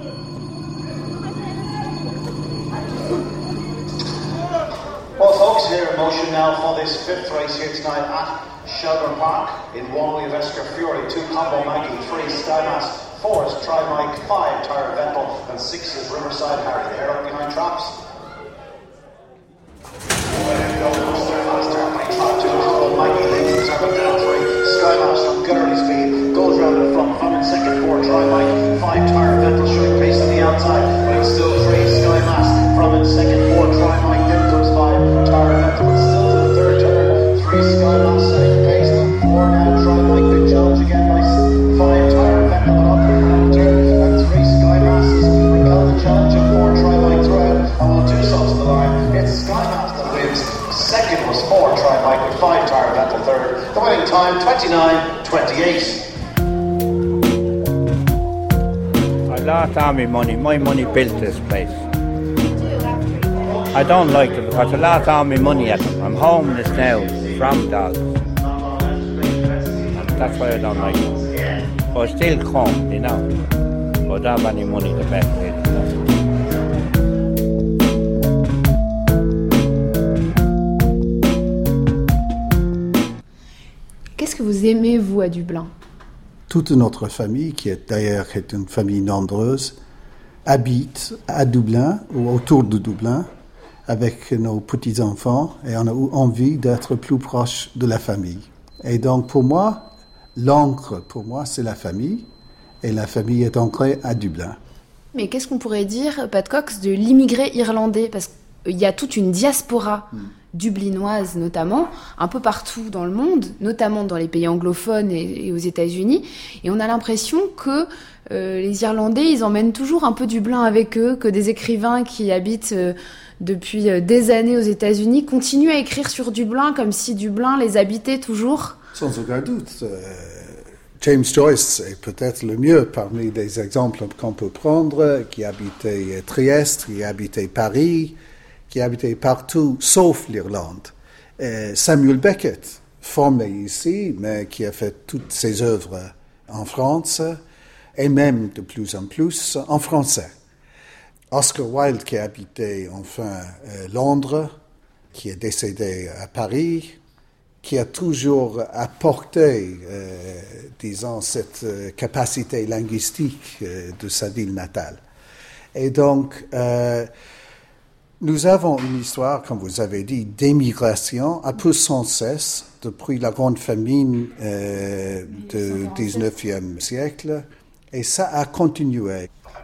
Well, folks, here in motion now for this fifth race here tonight at Shelburne Park. In one, we have Esker Fury, two Combo Maggie, three Skymass, four is Try Mike, five Tyre Vettel, and six is Riverside Harry. They're up behind Traps. Skymass from Gurley speed goes round in front. From in second, four Try Mike, five Tyre Vettel showing pace on the outside, but it's still three Skymass. From in second, four Try Mike, then comes five Tyre Vettel, but still to the third turn. Three Skymass setting pace. Four now Try Mike, big challenge again by five Tyre Vettel, but up in the turn, and three Skymass repel the challenge of four Try Mike throughout. And we'll do so to the line. It's Skymass that wins. Second was four Try Mike with five Tyre Vettel third. The winning time twenty-nine twenty-eight. I lost all my money. My money built this place. I don't like it because I lost all my money at it. I'm homeless now from dogs. And that's why I don't like it. But I still come, you know. But I don't have any money the best way. Qu'est-ce que vous aimez, vous, à Dublin? Toute notre famille, qui est d'ailleurs est une famille nombreuse, habite à Dublin ou autour de Dublin avec nos petits-enfants et on a envie d'être plus proche de la famille. Et donc pour moi, l'ancre pour moi c'est la famille et la famille est ancrée à Dublin. Mais qu'est-ce qu'on pourrait dire, Pat Cox, de l'immigré irlandais? Parce qu'il y a toute une diaspora mm. dublinoise notamment, un peu partout dans le monde, notamment dans les pays anglophones et, et aux États-Unis. Et on a l'impression que euh, les Irlandais, ils emmènent toujours un peu Dublin avec eux, que des écrivains qui habitent euh, depuis euh, des années aux États-Unis continuent à écrire sur Dublin comme si Dublin les habitait toujours. Sans aucun doute. Euh, James Joyce est peut-être le mieux parmi les exemples qu'on peut prendre, qui habitait Trieste, qui habitait Paris, qui habitait partout, sauf l'Irlande. Et Samuel Beckett, formé ici, mais qui a fait toutes ses œuvres en France, et même de plus en plus en français. Oscar Wilde, qui a habité enfin euh, Londres, qui est décédé à Paris, qui a toujours apporté, euh, disons, cette euh, capacité linguistique euh, de sa ville natale. Et donc, euh, nous avons une histoire, comme vous avez dit, d'émigration un peu sans cesse depuis la grande famine euh, du dix-neuvième siècle, et ça a continué.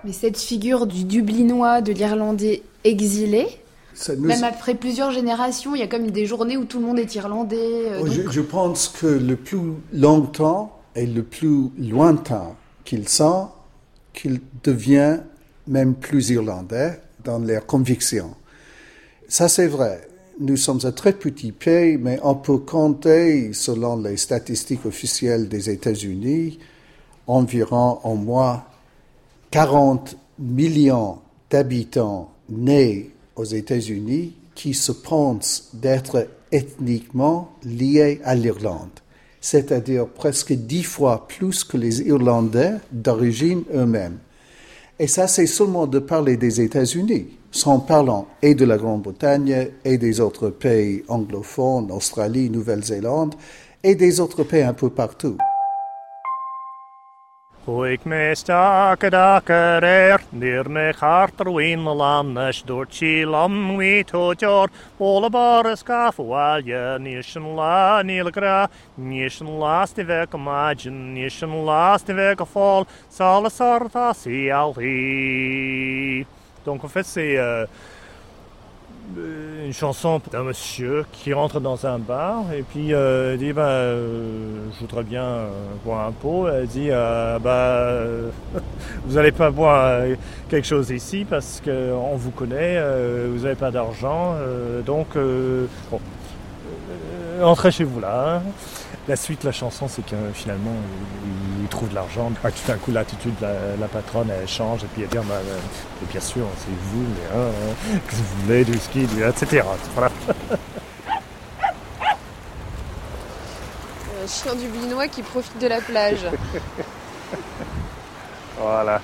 Mais cette figure du Dublinois, de l'Irlandais exilé, nous... même après plusieurs générations, il y a comme des journées où tout le monde est irlandais. Euh, oh, donc... je, je pense que le plus longtemps et le plus lointain qu'il sent, qu'il devient même plus irlandais dans leurs convictions. Ça, c'est vrai. Nous sommes un très petit pays, mais on peut compter, selon les statistiques officielles des États-Unis, environ au moins quarante millions d'habitants nés aux États-Unis qui se pensent d'être ethniquement liés à l'Irlande, c'est-à-dire presque dix fois plus que les Irlandais d'origine eux-mêmes. Et ça, c'est seulement de parler des États-Unis, sans parlant et de la Grande-Bretagne et des autres pays anglophones, Australie, Nouvelle-Zélande, et des autres pays un peu partout. Hoik me stakadaker neer me harterwin lannes door chilam we tojar bolabare skafwalje nischen la nilgra nischen last week imagine nischen last week fall sal sorta si alhi. Donc en fait c'est euh, une chanson d'un monsieur qui rentre dans un bar et puis euh, dit bah, euh, je voudrais bien euh, boire un pot. Elle dit euh, bah euh, vous n'allez pas boire euh, quelque chose ici parce qu'on vous connaît, euh, vous n'avez pas d'argent, euh, donc euh, bon, euh, entrez chez vous là. Hein. La suite de la chanson, c'est que finalement, il, il trouve de l'argent. Ah, tout d'un coup, l'attitude de la, la patronne, elle change. Et puis elle dit, bah, euh, bien sûr, c'est vous, mais hein, hein, que vous voulez, du whisky, du, et cetera. Voilà. Un chien dublinois qui profite de la plage. Voilà.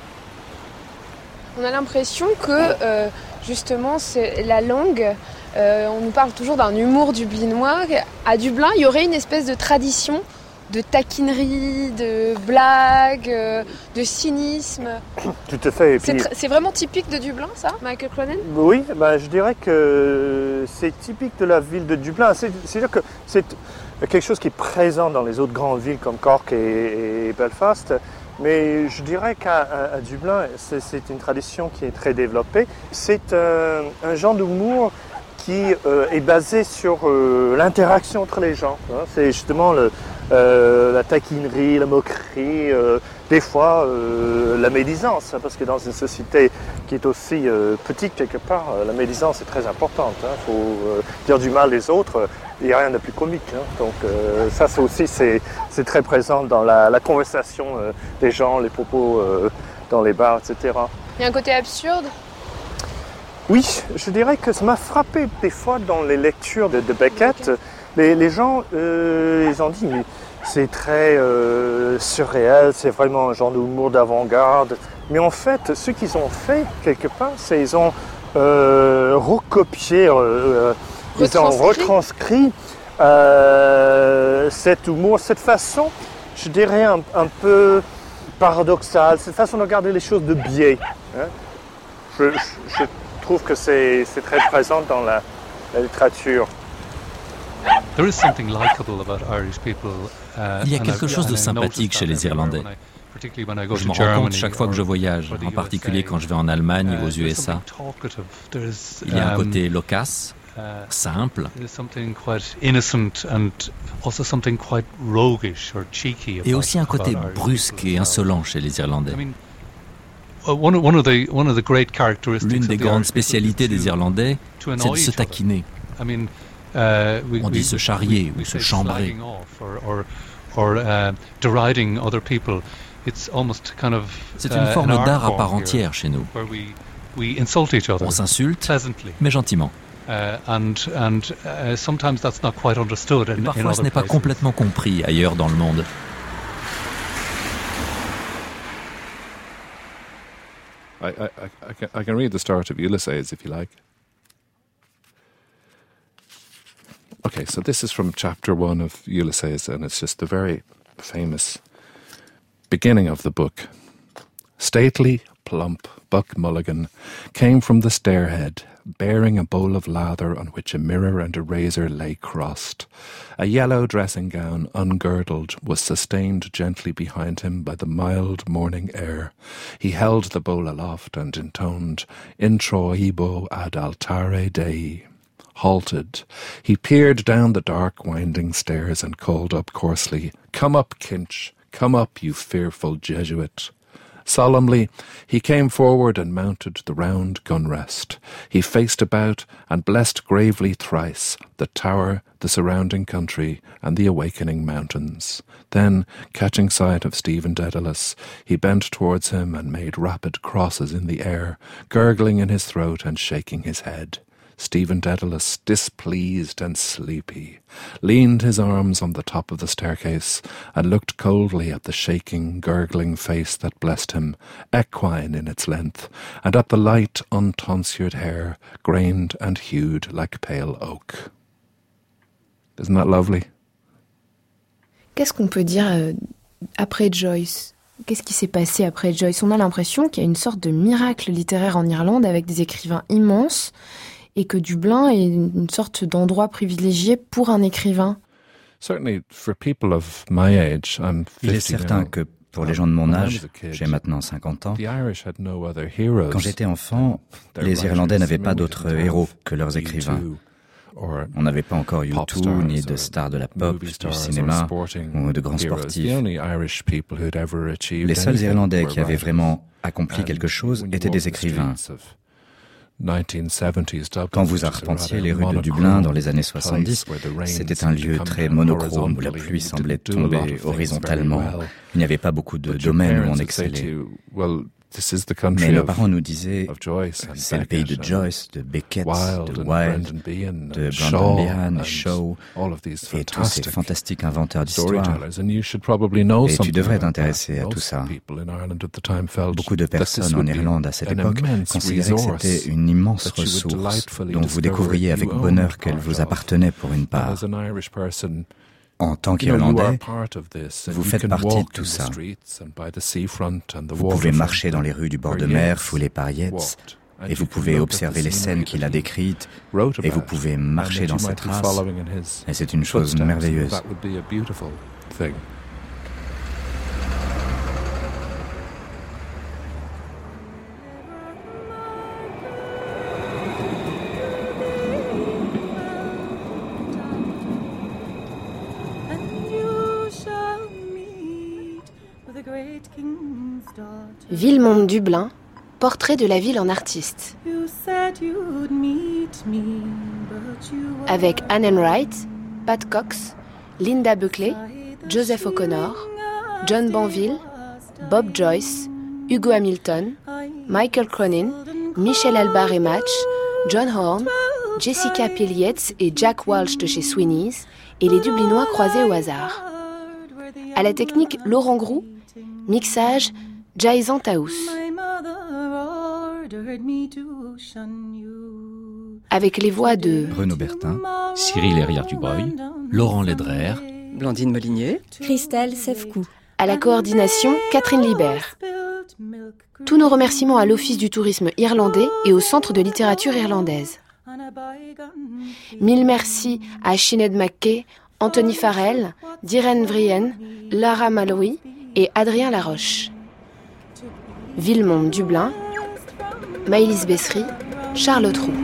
On a l'impression que, euh, justement, c'est la langue... Euh, on nous parle toujours d'un humour dublinois. À Dublin, il y aurait une espèce de tradition de taquinerie, de blague, euh, de cynisme. Tout à fait. Et puis... c'est, tr- c'est vraiment typique de Dublin, ça, Michael Cronin ? Oui, ben, je dirais que c'est typique de la ville de Dublin. C'est, c'est-à-dire que c'est quelque chose qui est présent dans les autres grandes villes comme Cork et, et Belfast. Mais je dirais qu'à à, à Dublin, c'est, c'est une tradition qui est très développée. C'est euh, un genre d'humour qui euh, est basé sur euh, l'interaction entre les gens. Hein. C'est justement le, euh, la taquinerie, la moquerie, euh, des fois euh, la médisance, hein, parce que dans une société qui est aussi euh, petite quelque part, la médisance est très importante. Il hein. faut euh, dire du mal des autres, il n'y a rien de plus comique. Hein. Donc euh, ça c'est aussi c'est, c'est très présent dans la, la conversation euh, des gens, les propos euh, dans les bars, et cetera. Il y a un côté absurde ? Oui, je dirais que ça m'a frappé des fois dans les lectures de, de Beckett. Les, les gens, euh, ils ont dit, mais c'est très euh, surréel, c'est vraiment un genre d'humour d'avant-garde. Mais en fait, ce qu'ils ont fait, quelque part, c'est qu'ils ont euh, recopié, euh, ils ont retranscrit euh, cet humour, cette façon, je dirais, un, un peu paradoxale, cette façon de regarder les choses de biais. Hein. Je, je, je Je trouve que c'est, c'est très présent dans la, la littérature. Il y a quelque chose de sympathique chez les Irlandais. Je m'en rends compte chaque fois que je voyage, en particulier quand je vais en Allemagne ou aux U S A. Il y a un côté loquace, simple, et aussi un côté brusque et insolent chez les Irlandais. L'une des grandes spécialités des Irlandais, c'est de se taquiner. On dit se charrier ou se chambrer. C'est une forme d'art à part entière chez nous. On s'insulte, mais gentiment. Et parfois, ce n'est pas complètement compris ailleurs dans le monde. I, I, I, can, I can read the start of Ulysses, if you like. Okay, so this is from chapter one of Ulysses, and it's just the very famous beginning of the book. Stately, plump Buck Mulligan came from the stairhead, bearing a bowl of lather on which a mirror and a razor lay crossed. A yellow dressing gown, ungirdled, was sustained gently behind him by the mild morning air. He held the bowl aloft and intoned, Introibo ad altare Dei. Halted, he peered down the dark winding stairs and called up coarsely, Come up, Kinch, come up, you fearful Jesuit. Solemnly, he came forward and mounted the round gun rest. He faced about and blessed gravely thrice the tower, the surrounding country, and the awakening mountains. Then, catching sight of Stephen Dedalus, he bent towards him and made rapid crosses in the air, gurgling in his throat and shaking his head. Stephen Dedalus, displeased and sleepy, leaned his arms on the top of the staircase and looked coldly at the shaking, gurgling face that blessed him, equine in its length, and at the light, untonsured hair, grained and hued like pale oak. Isn't that lovely? Qu'est-ce qu'on peut dire euh, après Joyce ? Qu'est-ce qui s'est passé après Joyce ? On a l'impression qu'il y a une sorte de miracle littéraire en Irlande avec des écrivains immenses et que Dublin est une sorte d'endroit privilégié pour un écrivain. Il est certain que pour les gens de mon âge, j'ai maintenant cinquante ans, quand j'étais enfant, les Irlandais n'avaient pas d'autres héros que leurs écrivains. On n'avait pas encore U deux, ni de stars de la pop, du cinéma, ou de grands sportifs. Les seuls Irlandais qui avaient vraiment accompli quelque chose étaient des écrivains. Quand vous arpentiez les rues de Dublin dans les années soixante-dix, c'était un lieu très monochrome où la pluie semblait tomber horizontalement. Il n'y avait pas beaucoup de domaines où on excellait. Mais nos parents nous disaient, c'est le pays de Joyce, de Beckett, de Wilde, de Brandon Behan et Shaw, et tous ces fantastiques inventeurs d'histoire. Et tu devrais t'intéresser à tout ça. Beaucoup de personnes en Irlande à cette époque considéraient que c'était une immense ressource dont vous découvriez avec bonheur qu'elle vous appartenait pour une part. En tant qu'Irlandais, vous faites partie de tout ça. Vous pouvez marcher dans les rues du bord de mer foulées par Yeats, et vous pouvez observer les scènes qu'il a décrites, et vous pouvez marcher dans ses traces, et c'est une chose merveilleuse. Villemont Dublin, portrait de la ville en artiste. Avec Anne Enright, Pat Cox, Linda Buckley, Joseph O'Connor, John Banville, Bob Joyce, Hugo Hamilton, Michael Cronin, Michel Albar-Rematch, John Horn, Jessica Peel-Yates et Jack Walsh de chez Sweeney's, et les Dublinois croisés au hasard. À la technique, Laurent Groux. Mixage, Jason Taous. Avec les voix de Bruno Bertin, Cyril Herrière-Dubreuil, Laurent Ledrer, Blandine Molinier, Christelle Sefcou. À la coordination, Catherine Libert. Tous nos remerciements à l'Office du tourisme irlandais et au Centre de littérature irlandaise. Mille merci à Sinead McKay, Anthony Farrell, Diren Vrien, Lara Maloui et Adrien Laroche. Villemont Dublin, Maëlys Bessery, Charlotte Roux.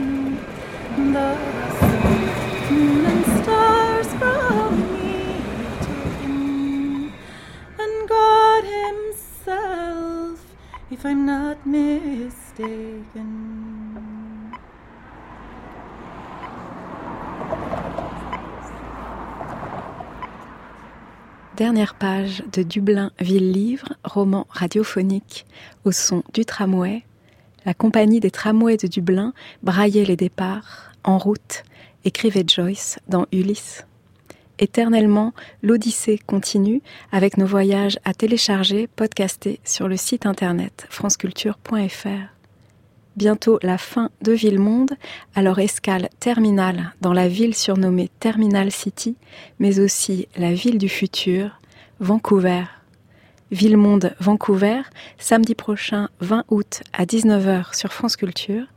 Dernière page de Dublin Ville-Livre, roman radiophonique, au son du tramway. La compagnie des tramways de Dublin braillait les départs, en route, écrivait Joyce dans Ulysse. Éternellement, l'Odyssée continue avec nos voyages à télécharger, podcastés sur le site internet franceculture point f r. Bientôt la fin de Ville-Monde, alors escale terminale dans la ville surnommée Terminal City, mais aussi la ville du futur, Vancouver. Ville-Monde Vancouver, samedi prochain vingt août à dix-neuf heures sur France Culture.